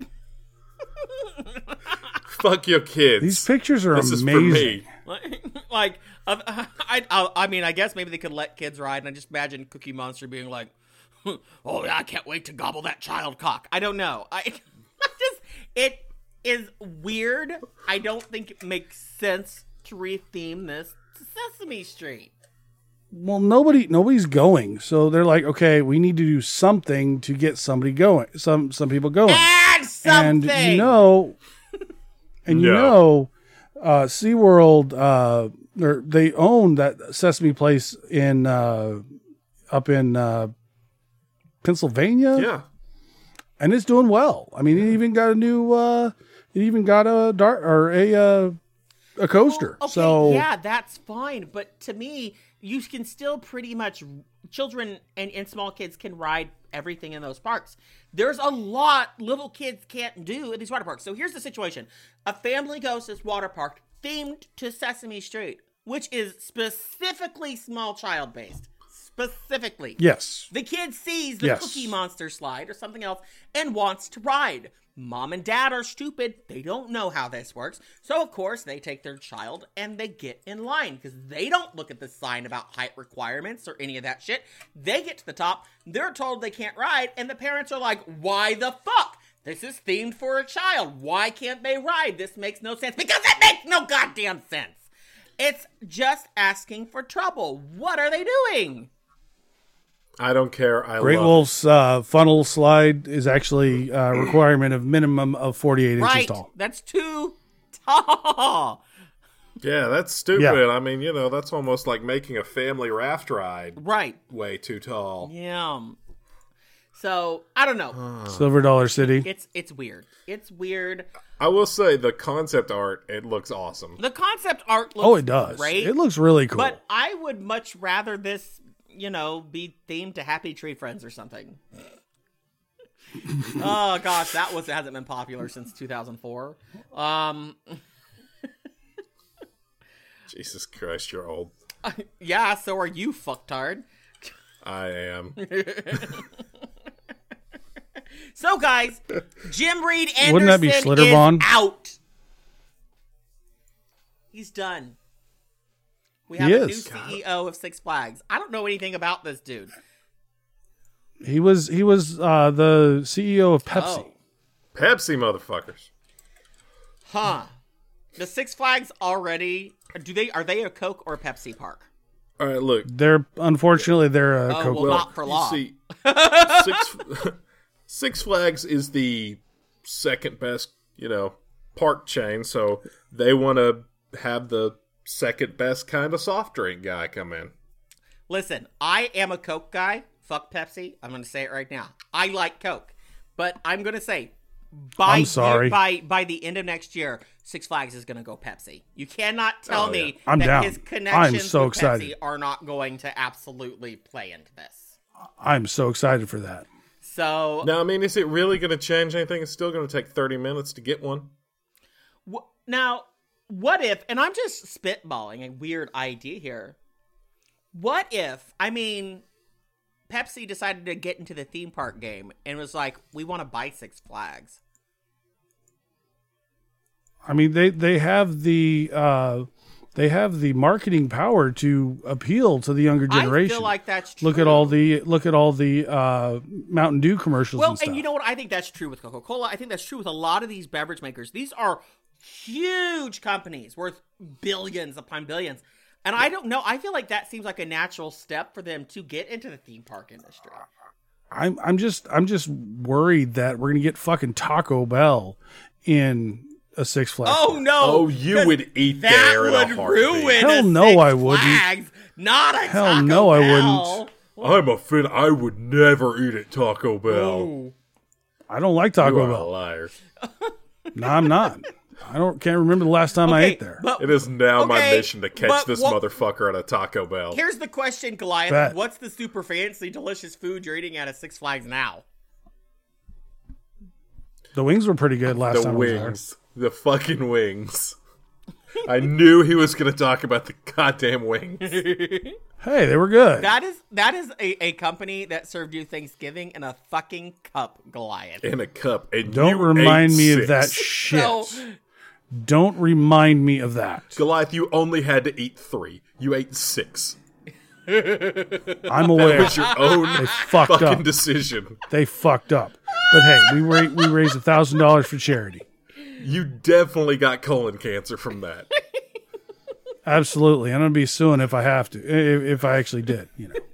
Fuck your kids. These pictures are this is amazing. for me. Like, I mean, I guess maybe they could let kids ride, and I just imagine Cookie Monster being like, "Oh, I can't wait to gobble that child cock." I don't know. It is weird. I don't think it makes sense to retheme this to Sesame Street. Well, nobody's going, so they're like, okay, we need to do something to get somebody going. Some people going, Add something. and you know, No. SeaWorld, they own that Sesame Place in up in Pennsylvania, Yeah. and it's doing well. I mean, it even got a new, it even got a dart or a coaster. Okay, so yeah, that's fine. But to me, you can still pretty much, children and small kids can ride everything in those parks. There's a lot little kids can't do at these water parks. So here's the situation. A family goes to this water park themed to Sesame Street, which is specifically small child based. Specifically. yes, The kid sees the Yes. Cookie Monster slide or something else and wants to ride. Mom and dad are stupid. They don't know how this works. So, of course, they take their child and they get in line because they don't look at the sign about height requirements or any of that shit. They get to the top. They're told they can't ride. And the parents are like, why the fuck? This is themed for a child. Why can't they ride? This makes no sense. Because it makes no goddamn sense. It's just asking for trouble. What are they doing? I don't care. I Great love Wolf's funnel slide is actually a requirement of minimum of 48 inches Right. tall. That's too tall. it. Yeah, that's stupid. Yeah. I mean, that's almost like making a family raft ride Right. way too tall. Yeah. So I don't know. Silver Dollar City. It's weird. It's weird. I will say the concept art, it looks awesome. The concept art looks Oh, it does. great. It looks really cool. But I would much rather this, be themed to Happy Tree Friends or something. Oh gosh, that hasn't been popular since 2004. Jesus Christ, you're old. Yeah, so are you, fucktard. I am. So guys, Jim Reed Anderson Wouldn't that be Schlitterbahn? is out. He's done. We have He a is. new CEO of Six Flags. I don't know anything about this dude. He was the CEO of Pepsi. Oh. Pepsi, motherfuckers. Huh. The Six Flags already are they a Coke or a Pepsi park? All right, look. They're unfortunately they're a Oh, Coke. well, not for long. You see, Six Flags is the second best, park chain, so they want to have the second best kind of soft drink guy come in. Listen, I am a Coke guy. Fuck Pepsi. I'm going to say it right now. I like Coke. But I'm going to say, I'm sorry. by the end of next year, Six Flags is going to go Pepsi. You cannot tell me I'm that down. his connections I'm so with excited. Pepsi are not going to absolutely play into this. I'm so excited for that. So, Now, I mean, is it really going to change anything? It's still going to take 30 minutes to get one. now, what if, and I'm just spitballing a weird idea here. What if, Pepsi decided to get into the theme park game and was like, we want to buy Six Flags. I mean, they have the marketing power to appeal to the younger generation. I feel like that's true. Look at all the Mountain Dew commercials. Well, and stuff. and you know what? I think that's true with Coca-Cola. I think that's true with a lot of these beverage makers. These are huge companies worth billions upon billions. And I don't know. I feel like that seems like a natural step for them to get into the theme park industry. I'm just worried that we're gonna get fucking Taco Bell in a Six Flags. Oh park. no! Oh, you would eat that there in a would heartbeat. ruin Hell a no, Six I wouldn't. Flags, not a Hell Taco no, I Bell. wouldn't. I would never eat at Taco Bell. Ooh. I don't like You Taco are a Bell. liar. No, I'm not. Can't remember the last time I ate there. But It is now my Okay, mission to catch but this what- motherfucker at a Taco Bell. here's the question, Goliath. Bet. What's the super fancy, delicious food you're eating at a Six Flags now? The wings were pretty good last The time I was there. wings. The fucking wings. I knew he was going to talk about the goddamn wings. Hey, they were good. That is a company that served you Thanksgiving in a fucking cup, Goliath. In a cup. And Don't you remind ate me 6. of that shit. So, Don't remind me of that. Goliath, you only had to eat 3. You ate 6. I'm That aware. was your own They fucked fucking up. decision. They fucked up. But hey, we raised $1,000 for charity. You definitely got colon cancer from that. Absolutely. I'm gonna be suing if I have to. If I actually did,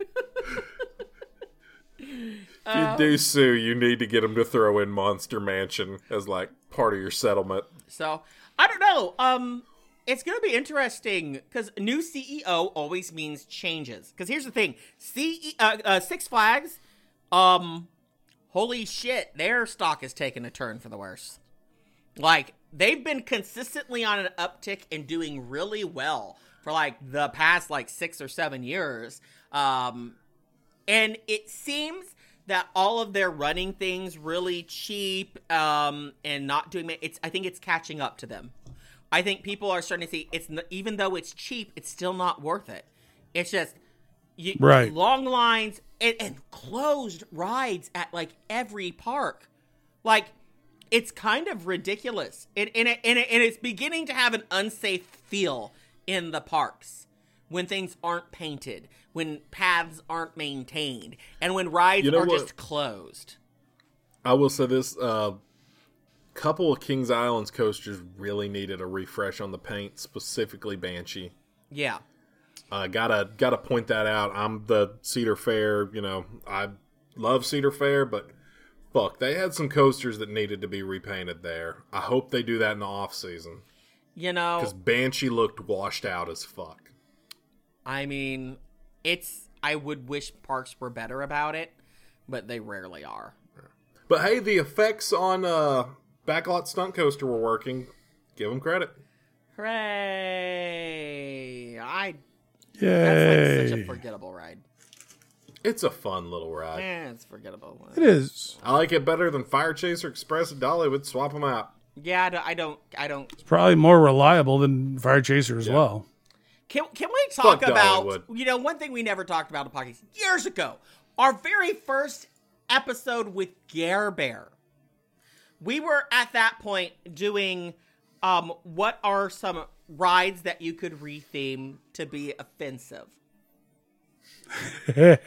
If you do sue, you need to get him to throw in Monster Mansion as like part of your settlement. so I don't know. It's gonna be interesting because new CEO always means changes. Because here's the thing: Six Flags, holy shit, their stock is taking a turn for the worse. Like, they've been consistently on an uptick and doing really well for, like, the past, 6 or 7 years. And it seems that all of their running things really cheap and not doing it. I think it's catching up to them. I think people are starting to see even though it's cheap, it's still not worth it. It's just Right. long lines and closed rides at, every park. It's kind of ridiculous. And it's beginning to have an unsafe feel in the parks when things aren't painted, when paths aren't maintained, and when rides You know are what? just closed. I will say this: couple of Kings Island's coasters really needed a refresh on the paint, specifically Banshee. Yeah. Gotta point that out. I'm the Cedar Fair. I love Cedar Fair, but fuck, they had some coasters that needed to be repainted there. I hope they do that in the off season because Banshee looked washed out as fuck. I mean, I would wish parks were better about it, but they rarely are. But hey, the effects on Backlot Stunt Coaster were working. Give them credit. Hooray! Yay. That's like such a forgettable ride. It's a fun little ride. It's forgettable. It is. I like it better than Fire Chaser Express and Dollywood. Swap them out. Yeah, I don't. It's probably more reliable than Fire Chaser as well. Can we talk Fuck about, Dollywood. one thing we never talked about in podcast years ago? Our very first episode with Gare Bear. We were at that point doing what are some rides that you could retheme to be offensive. And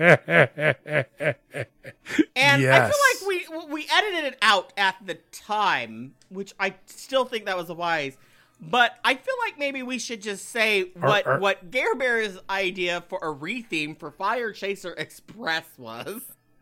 Yes. I feel like we edited it out at the time, which I still think that was wise. But I feel like maybe we should just say what Gare Bear's idea for a retheme for Fire Chaser Express was.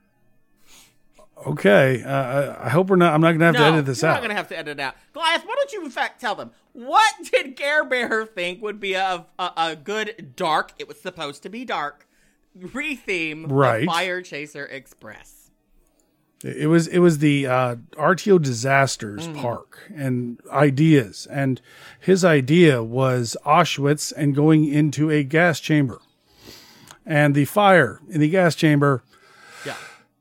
Okay. I hope we're not. I'm not going to have to edit this you're out. not going to have to edit it out. Goliath, why don't you in fact tell them, what did Gare Bear think would be a good dark, it was supposed to be dark, retheme Right. of Fire Chaser Express? It was the RTO Disasters Park and ideas, and his idea was Auschwitz and going into a gas chamber, and the fire in the gas chamber. Yeah.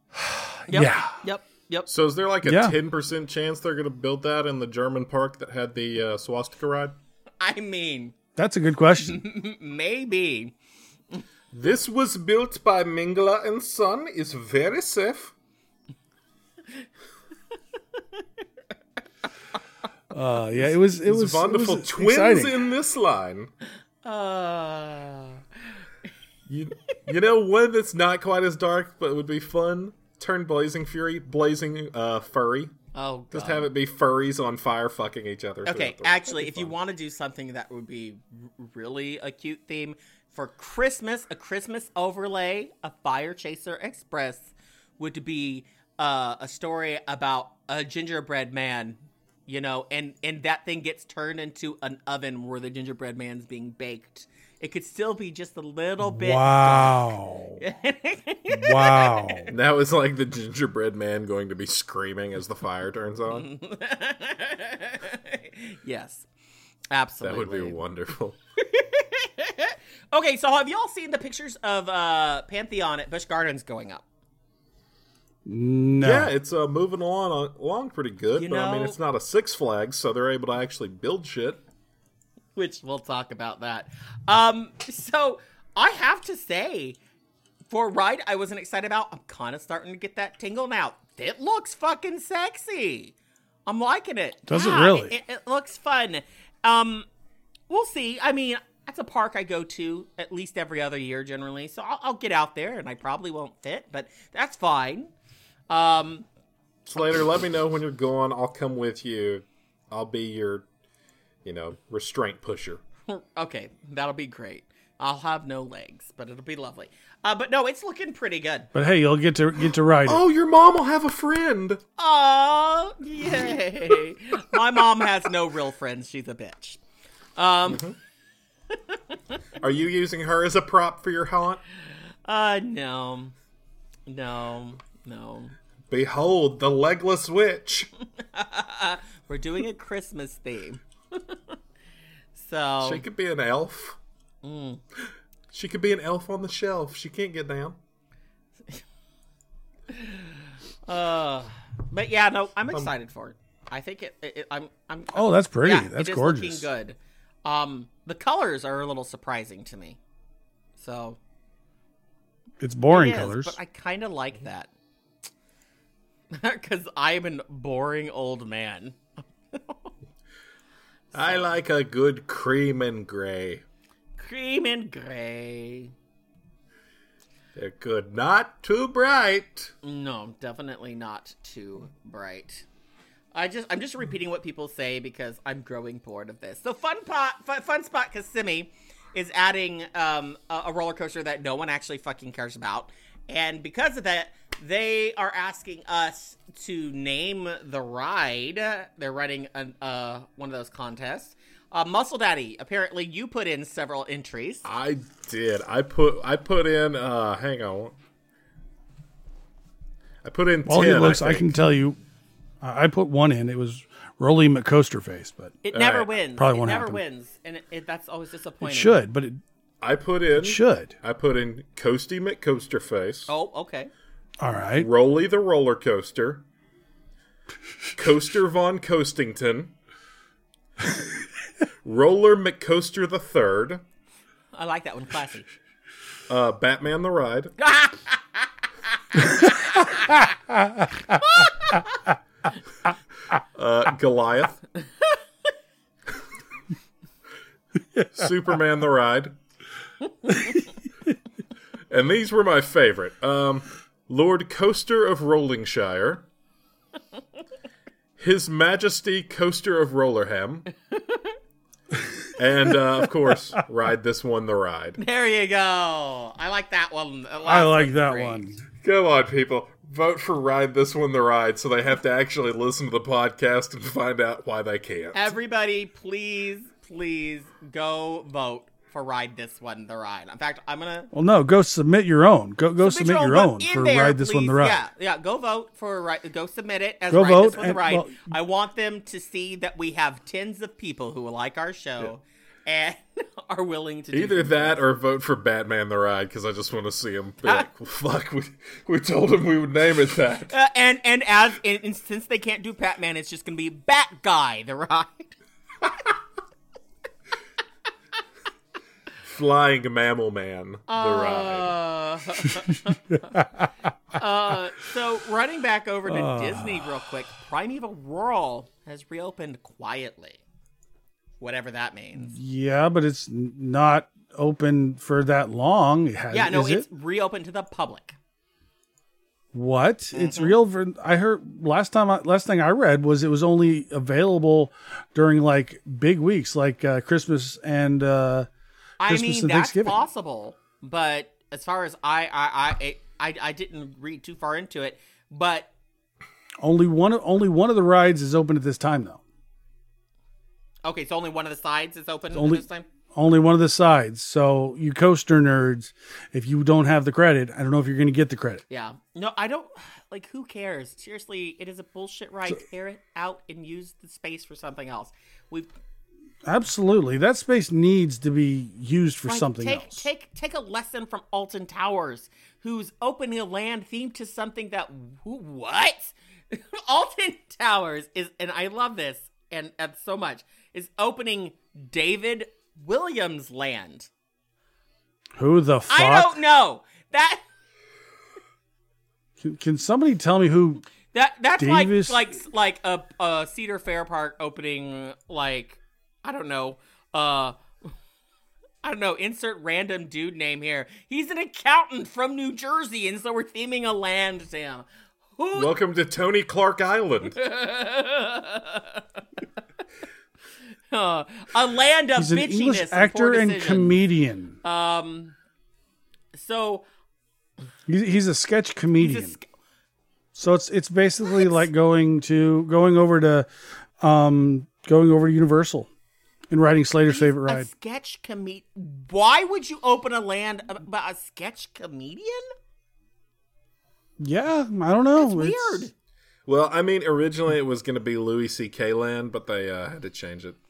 Yep. So is there like a Yeah. 10% chance they're going to build that in the German park that had the swastika ride? I mean, That's a good question. maybe. This was built by Mingala and Son. Is very safe. Yeah, it was Wonderful it was twins exciting. in this line. Uh, You know one that's not quite as dark, but would be fun? Turn Blazing Fury, Blazing Furry. oh, Just God. have it be furries on fire fucking each other. Okay, throughout the ride. actually, That'd if be you fun. want to do something that would be really a cute theme for Christmas, a Christmas overlay, a Fire Chaser Express would be a story about a gingerbread man, and that thing gets turned into an oven where the gingerbread man's being baked. It could still be just a little bit. Wow. Wow. That was like the gingerbread man going to be screaming as the fire turns on. Yes, That absolutely. would be wonderful. Okay, so have y'all seen the pictures of Pantheon at Busch Gardens going up? No. Yeah, it's moving along pretty good. You But I mean, know- it's not a Six Flags, so they're able to actually build shit. Which we'll talk about that. So I have to say, for a ride I wasn't excited about, I'm kind of starting to get that tingle now. It looks fucking sexy. I'm liking it. Does it Yeah, really? It looks fun. We'll see. I mean, that's a park I go to at least every other year generally, so I'll get out there, and I probably won't fit, but that's fine. Slater, let me know when you're going. I'll come with you. I'll be your, restraint pusher. Okay, that'll be great. I'll have no legs, but it'll be lovely. But no, it's looking pretty good. But hey, you'll get to ride it. Oh, your mom will have a friend. Oh, yay. My mom has no real friends. She's a bitch. Are you using her as a prop for your haunt? No. Behold, the legless witch. We're doing a Christmas theme. So, She could be an elf. She could be an elf on the shelf. She can't get down. but yeah, no, I'm excited for it. I think I'm Oh, that's pretty. yeah, That's it is gorgeous. looking good. The colors are a little surprising to me. So, It's boring it is, colors. but I kind of like that. Because I'm a boring old man. I like a good cream and gray. Cream and gray. They're good. Not too bright. No, definitely not too bright. I'm just repeating what people say because I'm growing bored of this. So Fun Spot Kissimmee is adding a roller coaster that no one actually fucking cares about. And because of that, they are asking us to name the ride. They're running one of those contests. Muscle Daddy, apparently you put in several entries. I did. I put in. Hang on. I put in While 10, he looks, I I can think. tell you, I put one in. It was Rolly McCoasterface, but It never right. wins. Probably it won't never happen. wins, and that's always disappointing. it should. But it I put in should. I put in Coasty McCoasterface, Oh, okay. All right. Rolly the Roller Coaster, Coaster Von Coastington, Roller McCoaster the Third, I like that one. Classy. Batman the Ride, Goliath, Superman the Ride, and these were my favorite. Lord Coaster of Rollingshire, His Majesty Coaster of Rollerham, and of course, Ride This One the Ride. There you go. I like that one. I like that one. Come on, people. Vote for Ride This One the Ride so they have to actually listen to the podcast and find out why they can't. Everybody, please go vote for Ride This One the Ride. In fact, I'm gonna Well, no, go submit your own. Go submit your vote own in for there, Ride This One the please. Ride. Yeah, go vote for go submit it as Go Ride vote This One the and- Ride. well- I want them to see that we have tens of people who like our show and are willing to do Either that or vote for Batman the Ride because I just want to see him be like, well, fuck, we told him we would name it that. and since they can't do Batman, it's just gonna be Bat Guy the Ride. Flying Mammal Man the Ride. So running back over to Disney real quick, Primeval Whirl has reopened quietly. Whatever that means. Yeah, but it's not open for that long. Yeah, no, is it's it? reopened to the public. What? Mm-hmm. It's real. I heard last thing I read was it was only available during like big weeks, like Christmas and I Christmas mean, and that's Thanksgiving. possible, but as far as I didn't read too far into it, but only one of the rides is open at this time though. okay, so only one of the sides is open Only- this time. Only one of the sides. So you coaster nerds, if you don't have the credit, I don't know if you're going to get the credit. Yeah, no, I don't. Like, who cares? Seriously, it is a bullshit ride. Tear it out and use the space for something else. We've Absolutely, that space needs to be used for something else. Take a lesson from Alton Towers, who's opening a land themed to something that what? Alton Towers is, and I love this and so much, is opening David Williams Land. Who the fuck? I don't know that. Can somebody tell me who? That's Davis- like a Cedar Fair Park opening, like I don't know. Insert random dude name here. He's an accountant from New Jersey, and so we're theming a land to him. Who? Welcome to Tony Clark Island. A land of He's an bitchiness English and actor poor and decisions. comedian. So He's a sketch comedian. he's a, So it's basically like going over to Universal and riding Slater's favorite a ride. sketch comedian. Why would you open a land about a sketch comedian? Yeah, I don't know. That's It's- weird. Well, I mean, originally it was going to be Louis C.K. Land, but they had to change it.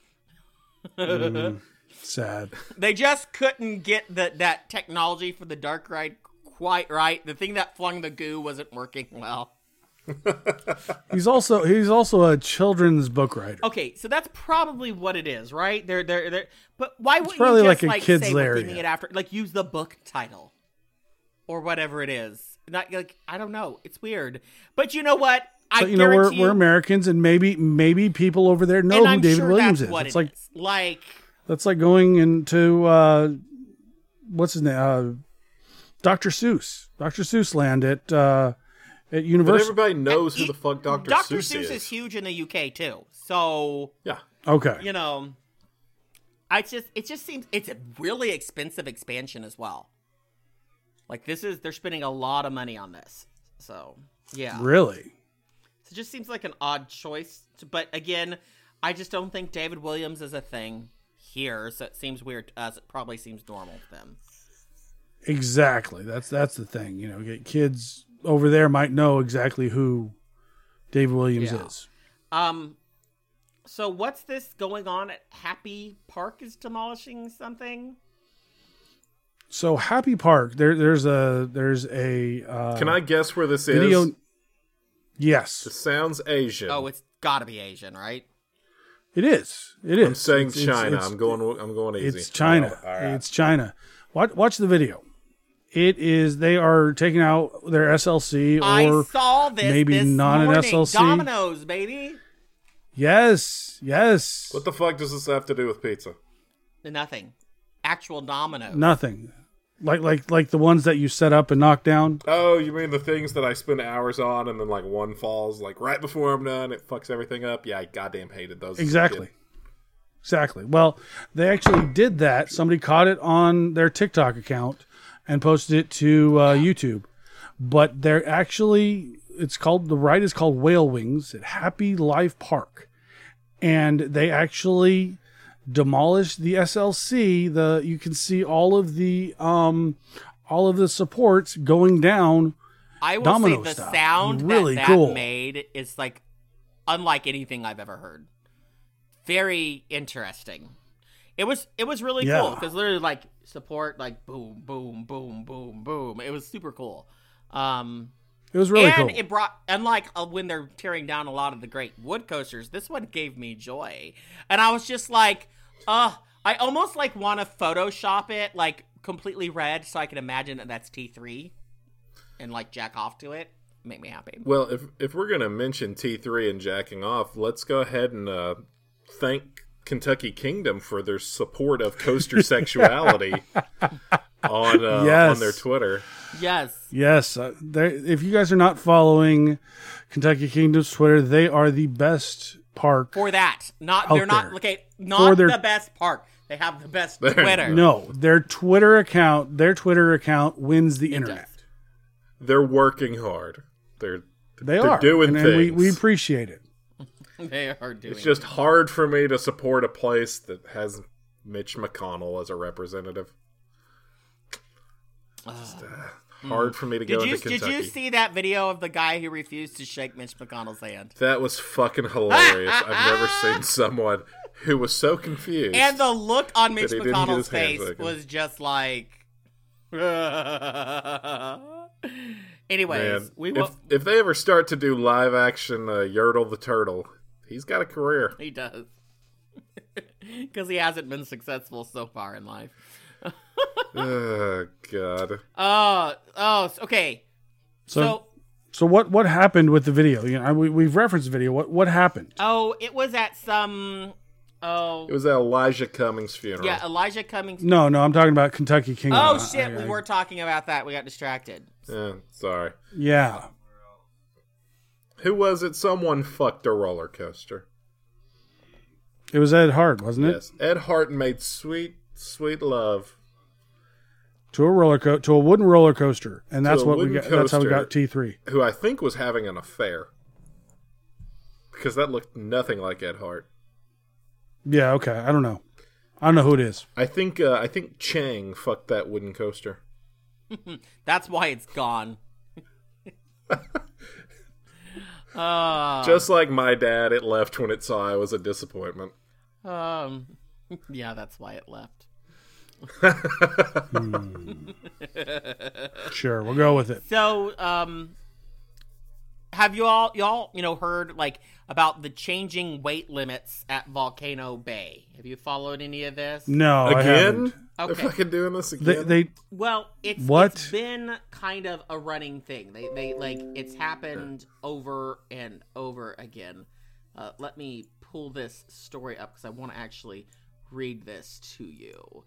Sad. They just couldn't get that technology for the dark ride quite right. The thing that flung the goo wasn't working well. He's also a children's book writer. Okay, so that's probably what it is, right? They're but why wouldn't probably you just like a kid's say we're area. theming it after, like, use the book title or whatever it is? Not like, I don't know. It's weird, but you know what? But we're Americans, and maybe people over there know and who I'm David sure Williams that's is. what It's it like is. Like, that's like going into what's his name? Dr. Seuss. Dr. Seuss land at But Universal. everybody knows who the fuck Dr. Seuss is huge in the UK too. So Yeah. Okay. you know, it just seems it's a really expensive expansion as well. Like they're spending a lot of money on this. So yeah, Really? so it just seems like an odd choice. But again, I just don't think David Williams is a thing here. So it seems weird to us. It probably seems normal to them. Exactly. That's the thing. You know, get kids over there might know exactly who Dave Williams Yeah. is. So what's this going on at Happy Park is demolishing something? So Happy Park, there's a Can I guess where this video. is? Yes, It sounds Asian. Oh, it's got to be Asian, right? it is. It is. I'm saying It's- China. it's- I'm going easy. It's China. Oh, all right. It's China. Watch the video. It is. They are taking out their SLC, I or saw this maybe this not an morning. SLC. Domino's, baby. yes. What the fuck does this have to do with pizza? Nothing. Actual Domino's. Nothing. Like the ones that you set up and knock down. Oh, you mean the things that I spend hours on and then like one falls like right before I'm done, it fucks everything up? Yeah, I goddamn hated those. as a Exactly. kid. Exactly. Well, they actually did that. Somebody caught it on their TikTok account and posted it to YouTube. But they're actually, the ride is called Whale Wings at Happy Life Park. And they actually demolished the SLC. You can see all of the supports going down. I will Domino say the style. sound Really that cool. made is like unlike anything I've ever heard. Very interesting. It was really Yeah. cool because literally like support like boom boom boom boom boom. It was super cool. It was really cool. And it brought, unlike when they're tearing down a lot of the great wood coasters, this one gave me joy. And I was just like, I almost like want to Photoshop it like completely red so I can imagine that that's T3 and like jack off to it. Make me happy. Well, if we're gonna mention T3 and jacking off, let's go ahead and thank Kentucky Kingdom for their support of coaster sexuality on their Twitter. Yes. Yes. If you guys are not following Kentucky Kingdom's Twitter, they are the best park. For that. Out They're not, there. okay, not their- the best park. They have the best Twitter. No, their Twitter account wins the internet. They're working hard. They're They're doing and things. we appreciate it. They are doing It's just hard for me to support a place that has Mitch McConnell as a representative. Hard for me to go into Kentucky. Did you see that video of the guy who refused to shake Mitch McConnell's hand? That was fucking hilarious. I've never seen someone who was so confused. And the look on Mitch he didn't get McConnell's his hand face shaken. was just like. Anyways, Man, if they ever start to do live action Yertle the Turtle, he's got a career. he does because he hasn't been successful so far in life. Oh, God. Okay. So what happened with the video? We've referenced the video. What happened? It was at some. It was at Elijah Cummings' funeral. Yeah, Elijah Cummings. No, I'm talking about Kentucky Kingdom. Oh shit, we were talking about that. We got distracted. Yeah, sorry. Yeah. Who was it? Someone fucked a roller coaster. It was Ed Hart, wasn't it? Yes. Ed Hart made sweet, sweet love To a wooden roller coaster, and that's a what we wooden got. That's how we coaster. got T3. who I think was having an affair. Because that looked nothing like Ed Hart. Yeah. Okay. I don't know who it is. I think Chang fucked that wooden coaster. That's why it's gone. Just like my dad, it left when it saw I was a disappointment. Yeah, that's why it left. Sure, we'll go with it. So, have y'all heard like about the changing weight limits at Volcano Bay? Have you followed any of this? No, I Again? haven't. They're Okay. fucking doing this again? They Well, What? it's been kind of a running thing. They like it's happened over and over again. Let me pull this story up because I want to actually read this to you.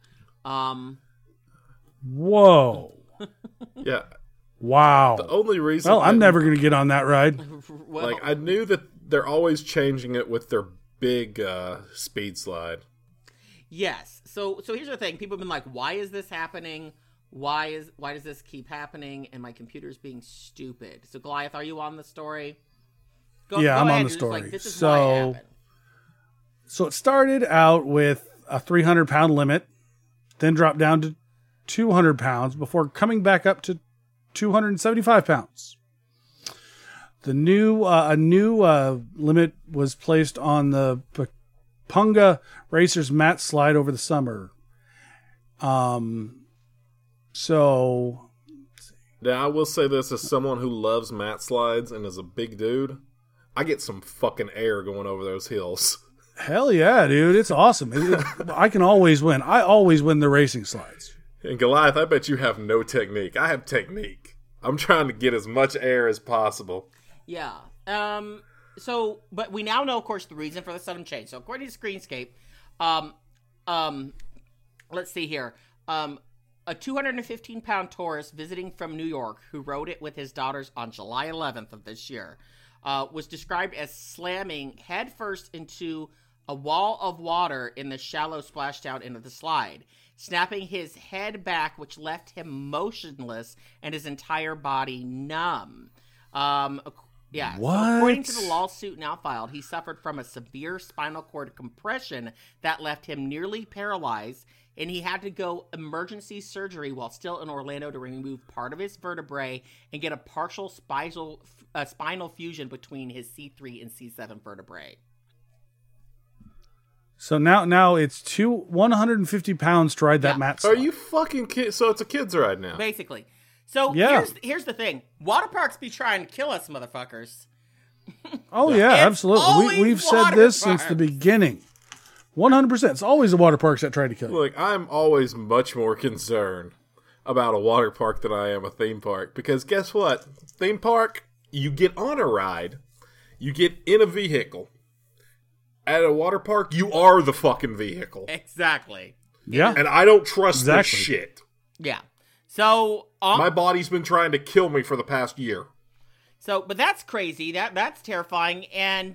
Whoa. Yeah. Wow. The only reason... Well, I'm never going to get on that ride. Well, Like, I knew that they're always changing it with their big speed slide. yes. So here's the thing. People have been like, why is this happening? Why does this keep happening? And my computer's being stupid. So Goliath, are you on the story? Yeah, I'm on ahead. the You're just story. Like, this is So- why it happened. So it started out with a 300-pound limit, then dropped down to 200 pounds before coming back up to 275 pounds. The new a new limit was placed on the Punga Racers mat slide over the summer. So Now, I will say this as someone who loves mat slides and is a big dude, I get some fucking air going over those hills. hell yeah, dude, it's awesome. I can always win. I always win the racing slides. And Goliath, I bet you have no technique. I have technique. I'm trying to get as much air as possible. Yeah. But we now know, of course, the reason for the sudden change. So according to Screenscape, let's see here. A 215-pound tourist visiting from New York who rode it with his daughters on July 11th of this year was described as slamming headfirst into a wall of water in the shallow splashdown into the slide, snapping his head back, which left him motionless and his entire body numb. Yeah. What? So according to the lawsuit now filed, he suffered from a severe spinal cord compression that left him nearly paralyzed, and he had to go emergency surgery while still in Orlando to remove part of his vertebrae and get a partial spinal fusion between his C3 and C7 vertebrae. So now it's 150 pounds to ride that Yeah. mat slide. Are you fucking kidding? So it's a kid's ride now. Basically. So Yeah. here's the thing. Water parks be trying to kill us, motherfuckers. Oh yeah, It's absolutely. always We've said water this since the parks. beginning. 100%. It's always the water parks that try to kill you. Look, I'm always much more concerned about a water park than I am a theme park. Because guess what? Theme park, you get on a ride, you get in a vehicle. At a water park, you are the fucking vehicle. Exactly. Yeah. And I don't trust Exactly. this shit. Yeah. So My body's been trying to kill me for the past year. but that's crazy. That's terrifying. And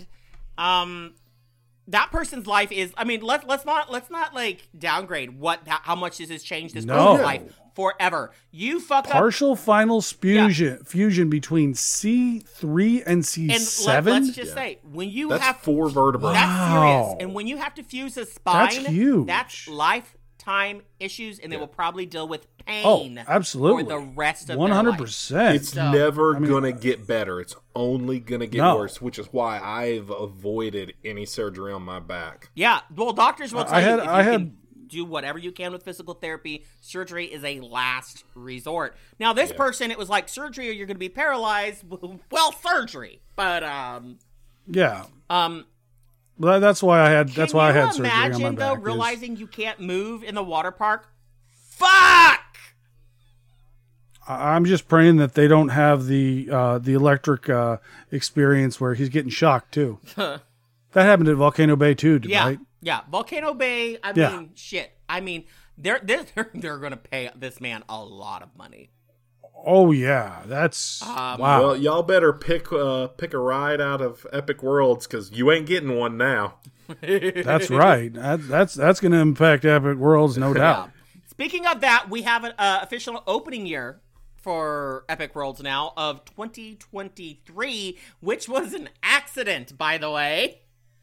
that person's life is, I mean, let's not like downgrade how much this has changed this No. person's life forever. You fuck up. Partial final fusion between C3 and And C7. let's just say, when you That's have 4 vertebrae. That's Wow. serious. And when you have to fuse a spine, huge. that's lifetime issues, and they will probably deal with Oh, pain absolutely. for the rest of 100%. It's So, never gonna get better. It's only gonna get No. worse, which is why I've avoided any surgery on my back. Yeah, well, doctors will tell I you had- if you I had- can do whatever you can with physical therapy. Surgery is a last resort. Now, this person, it was like surgery or you're going to be paralyzed. Well, surgery, but yeah. Well, that's why I had surgery on my back. Can you imagine though is- realizing you can't move in the water park? Fuck! I'm just praying that they don't have the electric experience where he's getting shocked too. That happened at Volcano Bay too, Yeah, right? yeah. Volcano Bay. I Yeah. mean, shit. I mean, they're going to pay this man a lot of money. Oh yeah, that's wow. Well, y'all better pick a ride out of Epic Worlds because you ain't getting one now. That's right. That's going to impact Epic Worlds, no doubt. Speaking of that, we have an official opening year for Epic Worlds now of 2023, which was an accident, by the way.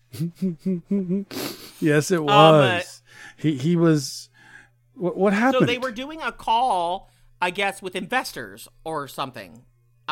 Yes, it was. He was. What happened? So they were doing a call, I guess, with investors or something,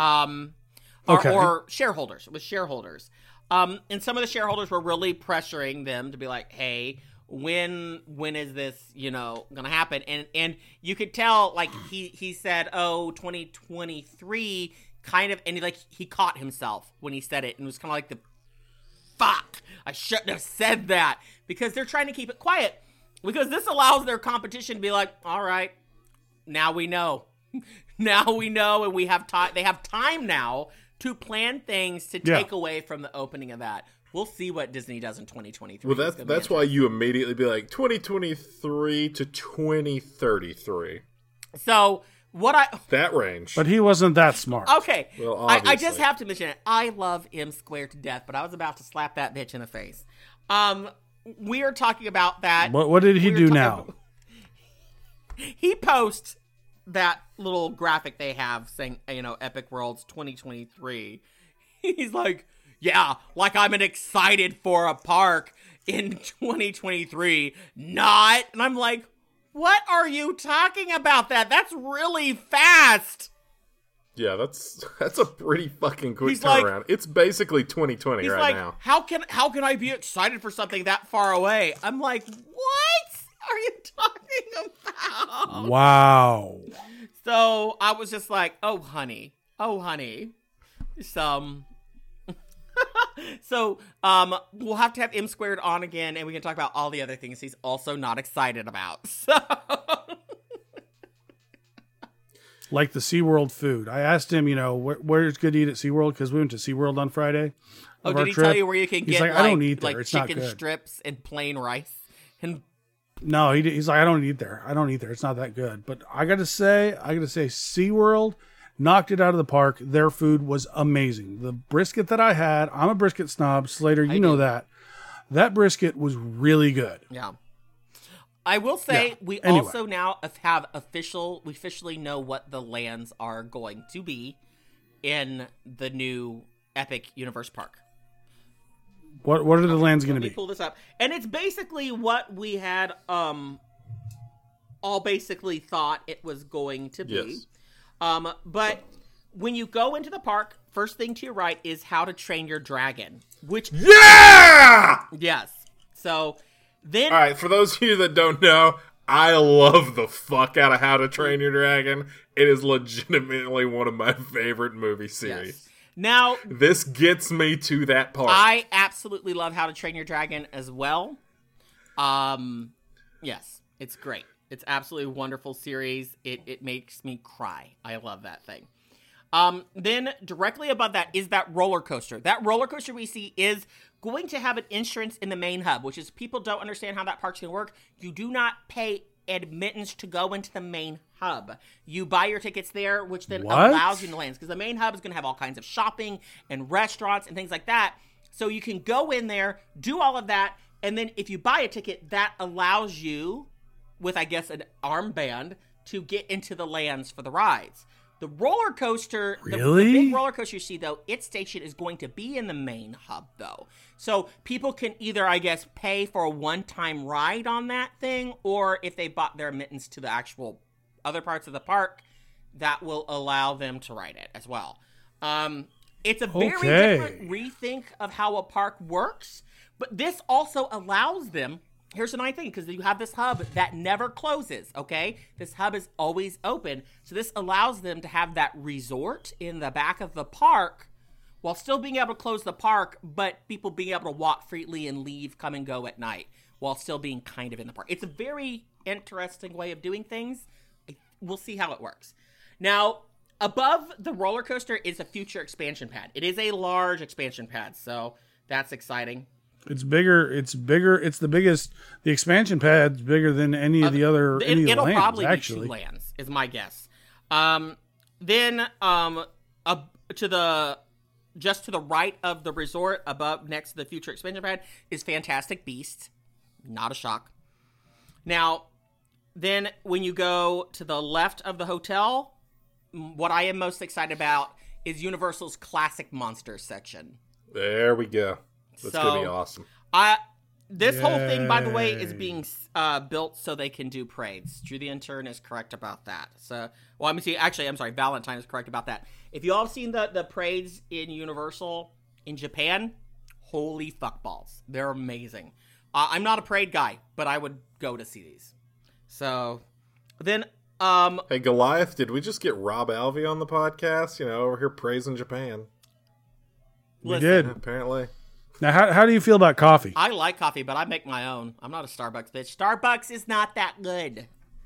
or shareholders. With shareholders, and some of the shareholders were really pressuring them to be like, "Hey, when is this, gonna happen?" And you could tell, like he said, "Oh, 2023," kind of, and he caught himself when he said it, and it was kind of like fuck, I shouldn't have said that, because they're trying to keep it quiet. Because this allows their competition to be like, all right, now we know. Now we know, and we have time. They have time now to plan things to take away from the opening of that. We'll see what Disney does in 2023. Well, that's why you immediately be like 2023 to 2033. So that range. But he wasn't that smart. Okay, Well, I just obviously. have to mention it. I love M Squared to death, but I was about to slap that bitch in the face. We are talking about that. What did he do now? He posts that little graphic they have saying, Epic Worlds 2023. He's like, yeah, like I'm excited for a park in 2023. Not. And I'm like, what are you talking about that? That's really fast. Yeah, that's a pretty fucking quick He's like- turnaround. It's basically 2020 He's right like, now. how can I be excited for something that far away? I'm like, what are you talking about? Wow. So I was just like, oh honey. So we'll have to have M Squared on again, and we can talk about all the other things he's also not excited about. So Like the SeaWorld food. I asked him, where it's good to eat at SeaWorld, because we went to SeaWorld on Friday. oh, did he tell you where you can He's get like, I don't eat there. like It's not chicken good. strips and plain rice? And No, he's like, I don't eat there. It's not that good. But I gotta say, SeaWorld knocked it out of the park. Their food was amazing. The brisket that I had, I'm a brisket snob, Slater, you know that. That brisket was really good. yeah. I will say Yeah. we Anyway. also now we officially know what the lands are going to be in the new Epic Universe Park. What are the lands going Let to me be? pull this up. And it's basically what we had all basically thought it was going to be. Yes. But when you go into the park, first thing to your right is How to Train Your Dragon, which Yeah! yes. So then All right, for those of you that don't know, I love the fuck out of How to Train Your Dragon. It is legitimately one of my favorite movie series. yes. Now This gets me to that part. I absolutely love How to Train Your Dragon as well. Yes, it's great. It's absolutely a wonderful series. It makes me cry. I love that thing. Then directly above that is that roller coaster. That roller coaster we see is going to have an entrance in the main hub, which is people don't understand how that park's going to work. You do not pay admittance to go into the main hub. You buy your tickets there, which then What? allows you to land, because the main hub is going to have all kinds of shopping and restaurants and things like that. So you can go in there, do all of that, and then if you buy a ticket, that allows you, with I guess an armband, to get into the lands for the rides. The roller coaster, Really? the big roller coaster you see, though, its station is going to be in the main hub, though. So people can either, I guess, pay for a one-time ride on that thing, or if they bought their admittance to the actual other parts of the park, that will allow them to ride it as well. It's a very Okay. different rethink of how a park works, but this also allows them. Here's the nice thing, because you have this hub that never closes, okay? This hub is always open. So this allows them to have that resort in the back of the park while still being able to close the park, but people being able to walk freely and leave, come and go at night while still being kind of in the park. It's a very interesting way of doing things. We'll see how it works. Now, above the roller coaster is a future expansion pad. It is a large expansion pad, so that's exciting. It's bigger. It's bigger. It's the biggest. The expansion pad's bigger than any of the other. Any of the It'll lands, probably actually. be 2 lands, is my guess. Then to the just to the right of the resort, above next to the future expansion pad, is Fantastic Beasts. Not a shock. Now, then when you go to the left of the hotel, what I am most excited about is Universal's Classic Monsters section. There we go. That's So- going to be awesome. This whole thing, by the way, is Yay. being built so they can do parades. Drew the Intern is correct about that. So, well, I'm sorry, Valentine is correct about that. If you all have seen the parades in Universal in Japan, holy fuckballs. They're amazing. I'm not a parade guy, but I would go to see these. So, then, Hey, Goliath, did we just get Rob Alvey on the podcast? Over here praising Japan. We listen, did. Apparently. Now, how do you feel about coffee? I like coffee, but I make my own. I'm not a Starbucks bitch. Starbucks is not that good.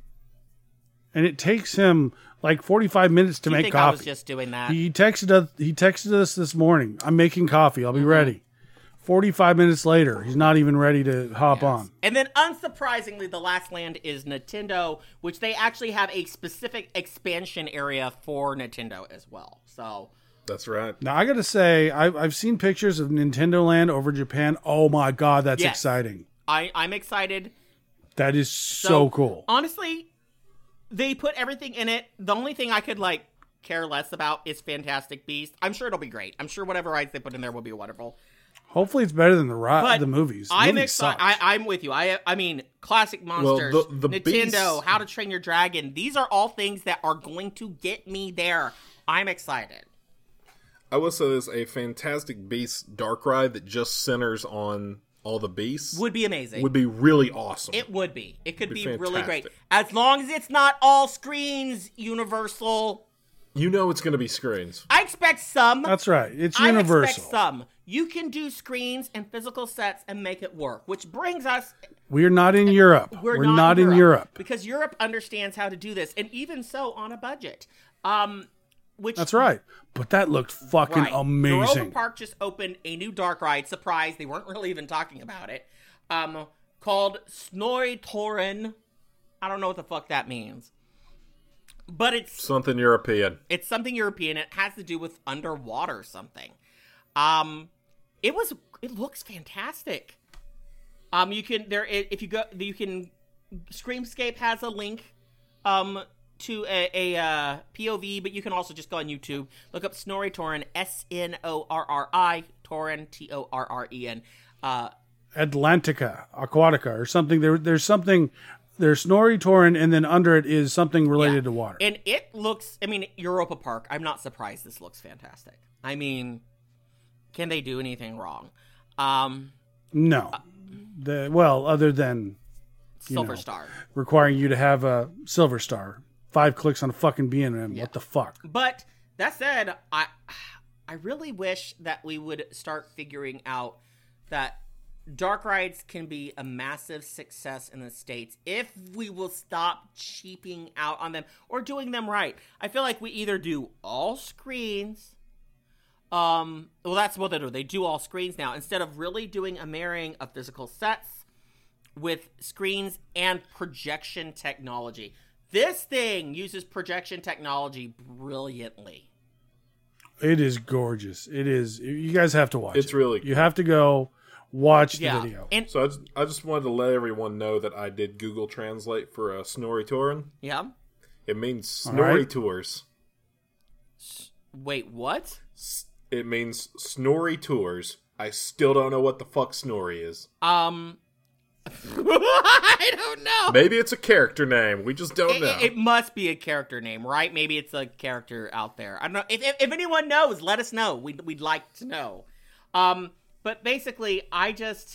And it takes him like 45 minutes to Do you make think I was coffee. just doing that? He texted us this morning. I'm making coffee. I'll be Mm-hmm. ready. 45 minutes later, he's not even ready to hop on. And then, unsurprisingly, the last land is Nintendo, which they actually have a specific expansion area for Nintendo as well. So, That's right. Now I got to say, I've seen pictures of Nintendo Land over Japan. Oh my god, that's Yes. exciting! I'm excited. That is so cool. Honestly, they put everything in it. The only thing I could care less about is Fantastic Beast. I'm sure it'll be great. I'm sure whatever rides they put in there will be wonderful. Hopefully, it's better than But the movies. The I'm movies excited. sucked. I'm with you. I mean, Classic Monsters, the Nintendo, Beast- How to Train Your Dragon. These are all things that are going to get me there. I'm excited. I will say there's a Fantastic Beasts dark ride that just centers on all the beasts. Would be amazing. Would be really awesome. It would be. It could be really great. fantastic. As long as it's not all screens, Universal. You know it's going to be screens. I expect some. That's right. It's I universal. expect some. You can do screens and physical sets and make it work, which brings us. We're not in Europe. We're not in Europe. because Europe understands how to do this, and even so, on a budget. Which That's right. But that looked fucking right. amazing. Europa Park just opened a new dark ride. Surprise! They weren't really even talking about it. Called Snorri-Toren. I don't know what the fuck that means, but it's Something European. something European. It has to do with underwater something. It looks fantastic. You can Screamscape has a link to a POV, but you can also just go on YouTube, look up Snorri-Toren, Snorri, Toren, Torren. Atlantica, Aquatica, or something. There's something. There's Snorri-Toren, and then under it is something related to water. And it looks, Europa Park, I'm not surprised this looks fantastic. Can they do anything wrong? No. Other than Silver Star. requiring you to have a silver star. 5 clicks on a fucking B&M. What the fuck? But that said, I really wish that we would start figuring out that dark rides can be a massive success in the States if we will stop cheaping out on them or doing them right. I feel like we either do all screens. That's what they do. They do all screens now instead of really doing a marrying of physical sets with screens and projection technology. This thing uses projection technology brilliantly. It is gorgeous. It is. You guys have to watch it. It's really You have to go watch the video. And So I just wanted to let everyone know that I did Google Translate for Snorri-Toren. yeah. It means right. Snorri Tours. Wait, what? It means Snorri Tours. I still don't know what the fuck Snorri is. I don't know. Maybe it's a character name. We just don't know. It must be a character name, right? Maybe it's a character out there. I don't know. If anyone knows, let us know. We'd like to know. But basically, I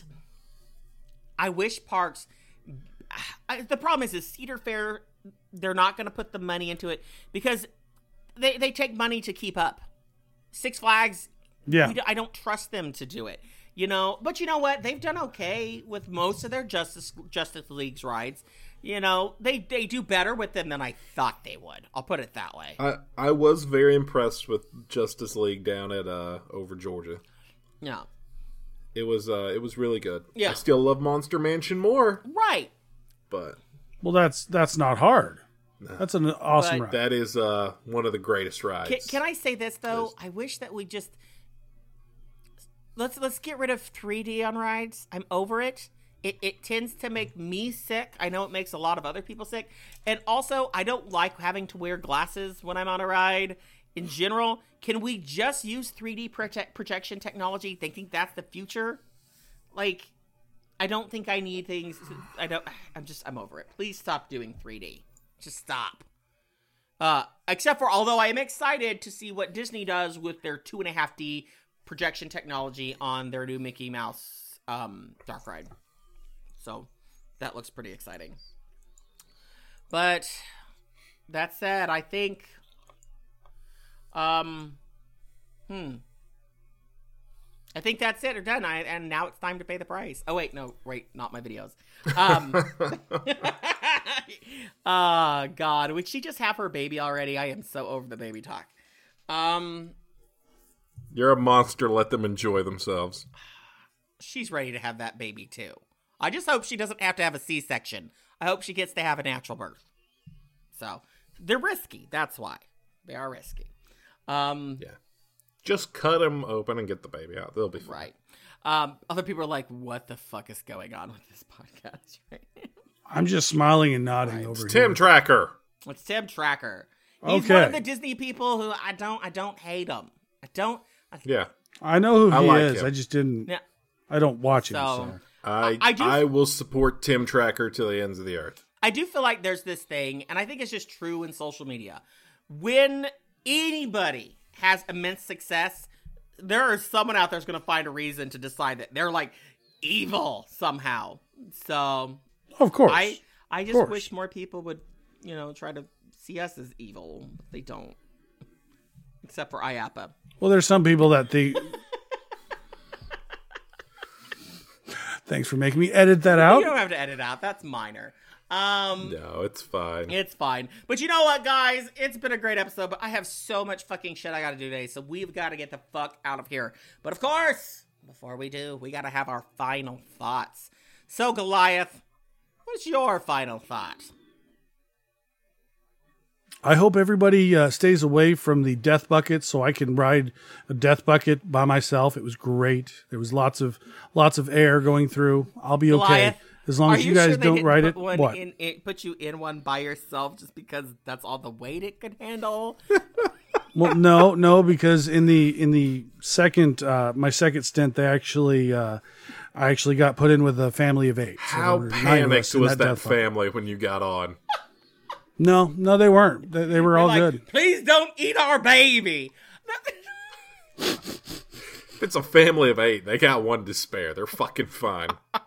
wish parks. The problem is Cedar Fair. They're not going to put the money into it because they take money to keep up. Six Flags. Yeah. I don't trust them to do it. But you know what? They've done okay with most of their Justice League's rides. They do better with them than I thought they would. I'll put it that way. I was very impressed with Justice League down at over Georgia. Yeah. It was really good. Yeah. I still love Monster Mansion more, Right. but Well, that's not hard. That's an awesome But- ride. that is one of the greatest rides. Can I say this though? I wish that we just let's get rid of 3D on rides. I'm over it. It tends to make me sick. I know it makes a lot of other people sick. And also, I don't like having to wear glasses when I'm on a ride. In general, can we just use 3D projection technology thinking that's the future? Like, I don't think I need things. I'm over it. Please stop doing 3D. Just stop. Except for, although I am excited to see what Disney does with their 2.5D projection technology on their new Mickey Mouse dark ride. So that looks pretty exciting. But that said, I think I think that's it. We're done. And now it's time to pay the price. Oh wait, no, not my videos. Oh God, would she just have her baby already? I am so over the baby talk. You're a monster. Let them enjoy themselves. She's ready to have that baby too. I just hope she doesn't have to have a C-section. I hope she gets to have a natural birth. So they're risky. That's why they are risky. Yeah. Just cut them open and get the baby out. They'll be fine. Right. Other people are like, "What the fuck is going on with this podcast?" Right? I'm just smiling and nodding over It's here. Tim Tracker. It's Tim Tracker. He's Okay. one of the Disney people who I don't hate him. Yeah. I know who he like is. him. I just didn't. Yeah. I don't watch him. So- So. I will support Tim Tracker to the ends of the earth. I do feel like there's this thing, and I think it's just true in social media. When anybody has immense success, there is someone out there that's going to find a reason to decide that they're like evil somehow. So, Of course. I just wish more people would, try to see us as evil. They don't. Except for IAPA. Well, there's some people that think. Thanks for making me edit that out. You don't have to edit out. That's minor. No, it's fine. It's fine. But you know what, guys? It's been a great episode, but I have so much fucking shit I gotta do today, so we've got to get the fuck out of here. But of course, before we do, we gotta have our final thoughts. So, Goliath, what's your final thought? I hope everybody stays away from the death bucket so I can ride a death bucket by myself. It was great. There was lots of air going through. I'll be okay. Goliath, as long as you guys don't ride it. What? Put you in one by yourself just because that's all the weight it could handle? Well, no, because in the second my second stint, I actually got put in with a family of 8. So How there were 9 of panicked us in was that death bucket. family when you got on? No, they weren't. They were all good. Please don't eat our baby. If it's a family of 8, they got one to spare. They're fucking fine.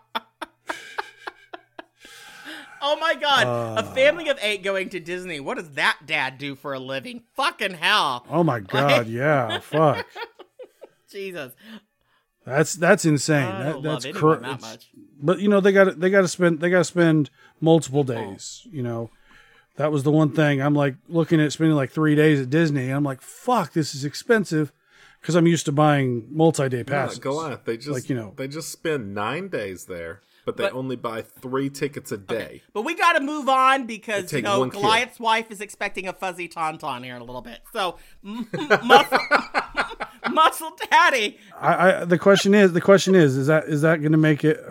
Oh my god, a family of 8 going to Disney. What does that dad do for a living? Fucking hell. Oh my god, yeah, fuck. Jesus. That's insane. I don't That's love anyone that much. But they got to spend multiple days, That was the one thing. I'm like looking at spending like 3 days at Disney, and I'm like, fuck, this is expensive because I'm used to buying multi-day passes. Goliath, they just they just spend 9 days there. But they only buy 3 tickets a day. Okay. But we got to move on because, They take one kid. Goliath's wife is expecting a fuzzy tauntaun here in a little bit. So, Muscle Daddy. The question is that going to make it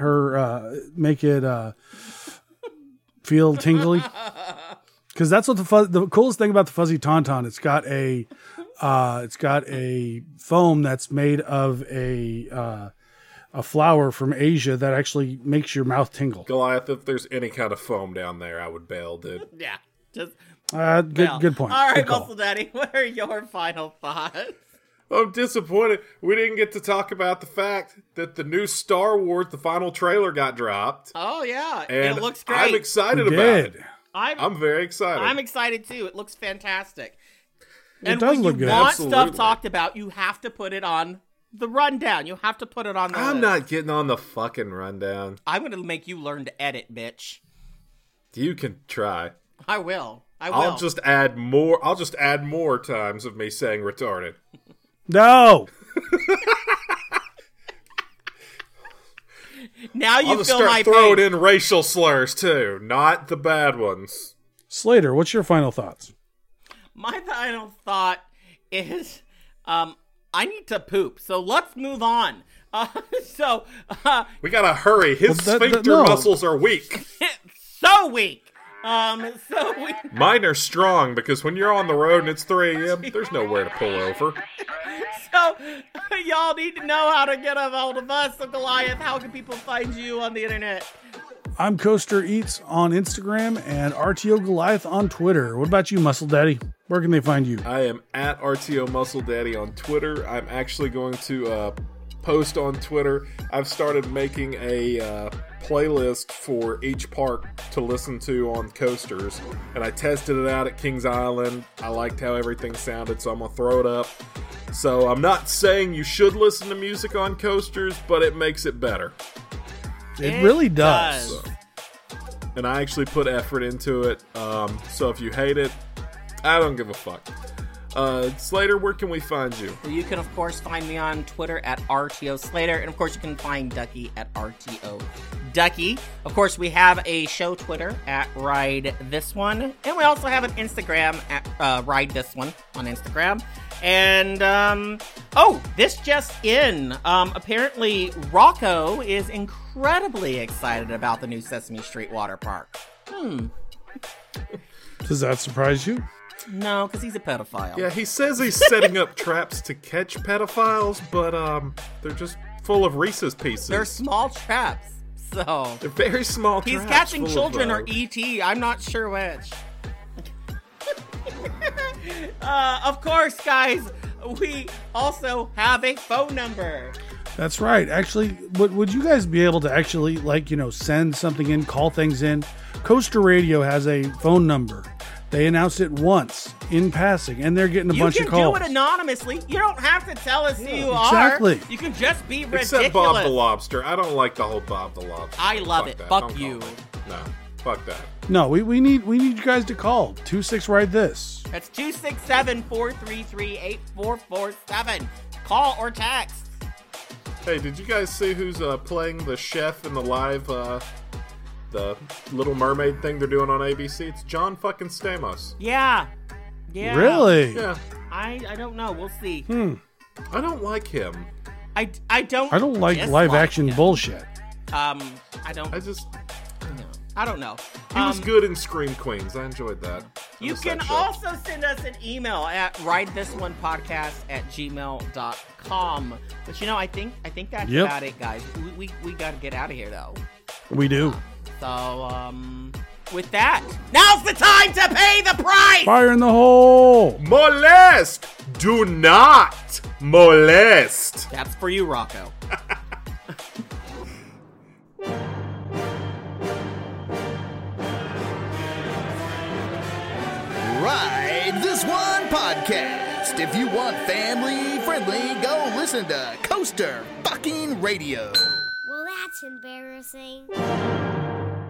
feel tingly? Because that's what the coolest thing about the fuzzy tauntaun. It's got a foam that's made of a flower from Asia that actually makes your mouth tingle. Goliath, if there's any kind of foam down there, I would bail, dude. Yeah. Just good point. All right, Good call. Muscle Daddy, what are your final thoughts? I'm disappointed we didn't get to talk about the fact that the new Star Wars, the final trailer got dropped. Oh, yeah. And it looks great. I'm excited It about did. it. I'm very excited. I'm excited, too. It looks fantastic. It And does when look you good. want Absolutely. stuff talked about, you have to put it on the rundown. You have to put it on the I'm list. not getting on the fucking rundown. I'm going to make you learn to edit, bitch. You can try. I will. I'll just add more times of me saying retarded. No. Now you I'll just feel start my throwing pain. in racial slurs too, not the bad ones. Slater, what's your final thoughts? My final thought is, I need to poop. So let's move on. We gotta hurry. His sphincter no. muscles are weak. So weak. Mine are strong because when you're on the road and it's 3 a.m., there's nowhere to pull over. So y'all need to know how to get a hold of us. So Goliath, how can people find you on the internet? I'm Coaster Eats on Instagram and RTO Goliath on Twitter. What about you, Muscle Daddy? Where can they find you? I am at RTO Muscle Daddy on Twitter. I'm actually going to post on Twitter. I've started making a playlist for each park to listen to on coasters, and I tested it out at Kings Island. I liked how everything sounded, so I'm gonna throw it up. So I'm not saying you should listen to music on coasters, but it makes it better. It really does. So, and I actually put effort into it. So if you hate it, I don't give a fuck. Slater, where can we find you? Well, you can, of course, find me on Twitter at RTO Slater. And, of course, you can find Ducky at RTO Ducky. Of course, we have a show Twitter at Ride This One. And we also have an Instagram at Ride This One on Instagram. And, this just in. Apparently, Rocco is incredibly excited about the new Sesame Street water park. Does that surprise you? No, because he's a pedophile. Yeah, he says he's setting up traps to catch pedophiles, but they're just full of Reese's Pieces. They're small traps, so... They're very small traps. He's catching full children of, or E.T., I'm not sure which. Of course, guys, we also have a phone number. That's right. Actually, would you guys be able to actually, send something in, call things in? Coaster Radio has a phone number. They announced it once in passing, and they're getting a bunch of calls. You can do it anonymously. You don't have to tell us who you exactly. are. You can just be ridiculous. Except Bob the Lobster. I don't like the whole Bob the Lobster. I love it. That. Fuck Don't you. call me. No, fuck that. No, we need you guys to call 26 right this. That's 267-433-8447. Call or text. Hey, did you guys see who's playing the chef in the live, the Little Mermaid thing they're doing on ABC? It's John fucking Stamos. Yeah. Really? Yeah. I don't know. We'll see. I don't like him. I don't like dislike live action him. bullshit. I don't know. He was good in Scream Queens. I enjoyed that. You can also send us an email at ridethisonePodcast@gmail.com. But I think that's about it, guys. We got to get out of here, though. We do. So, with that, now's the time to pay the price! Fire in the hole! Molest! Do not molest! That's for you, Rocco. Ride This One Podcast. If you want family friendly, go listen to Coaster Fucking Radio. Well, that's embarrassing.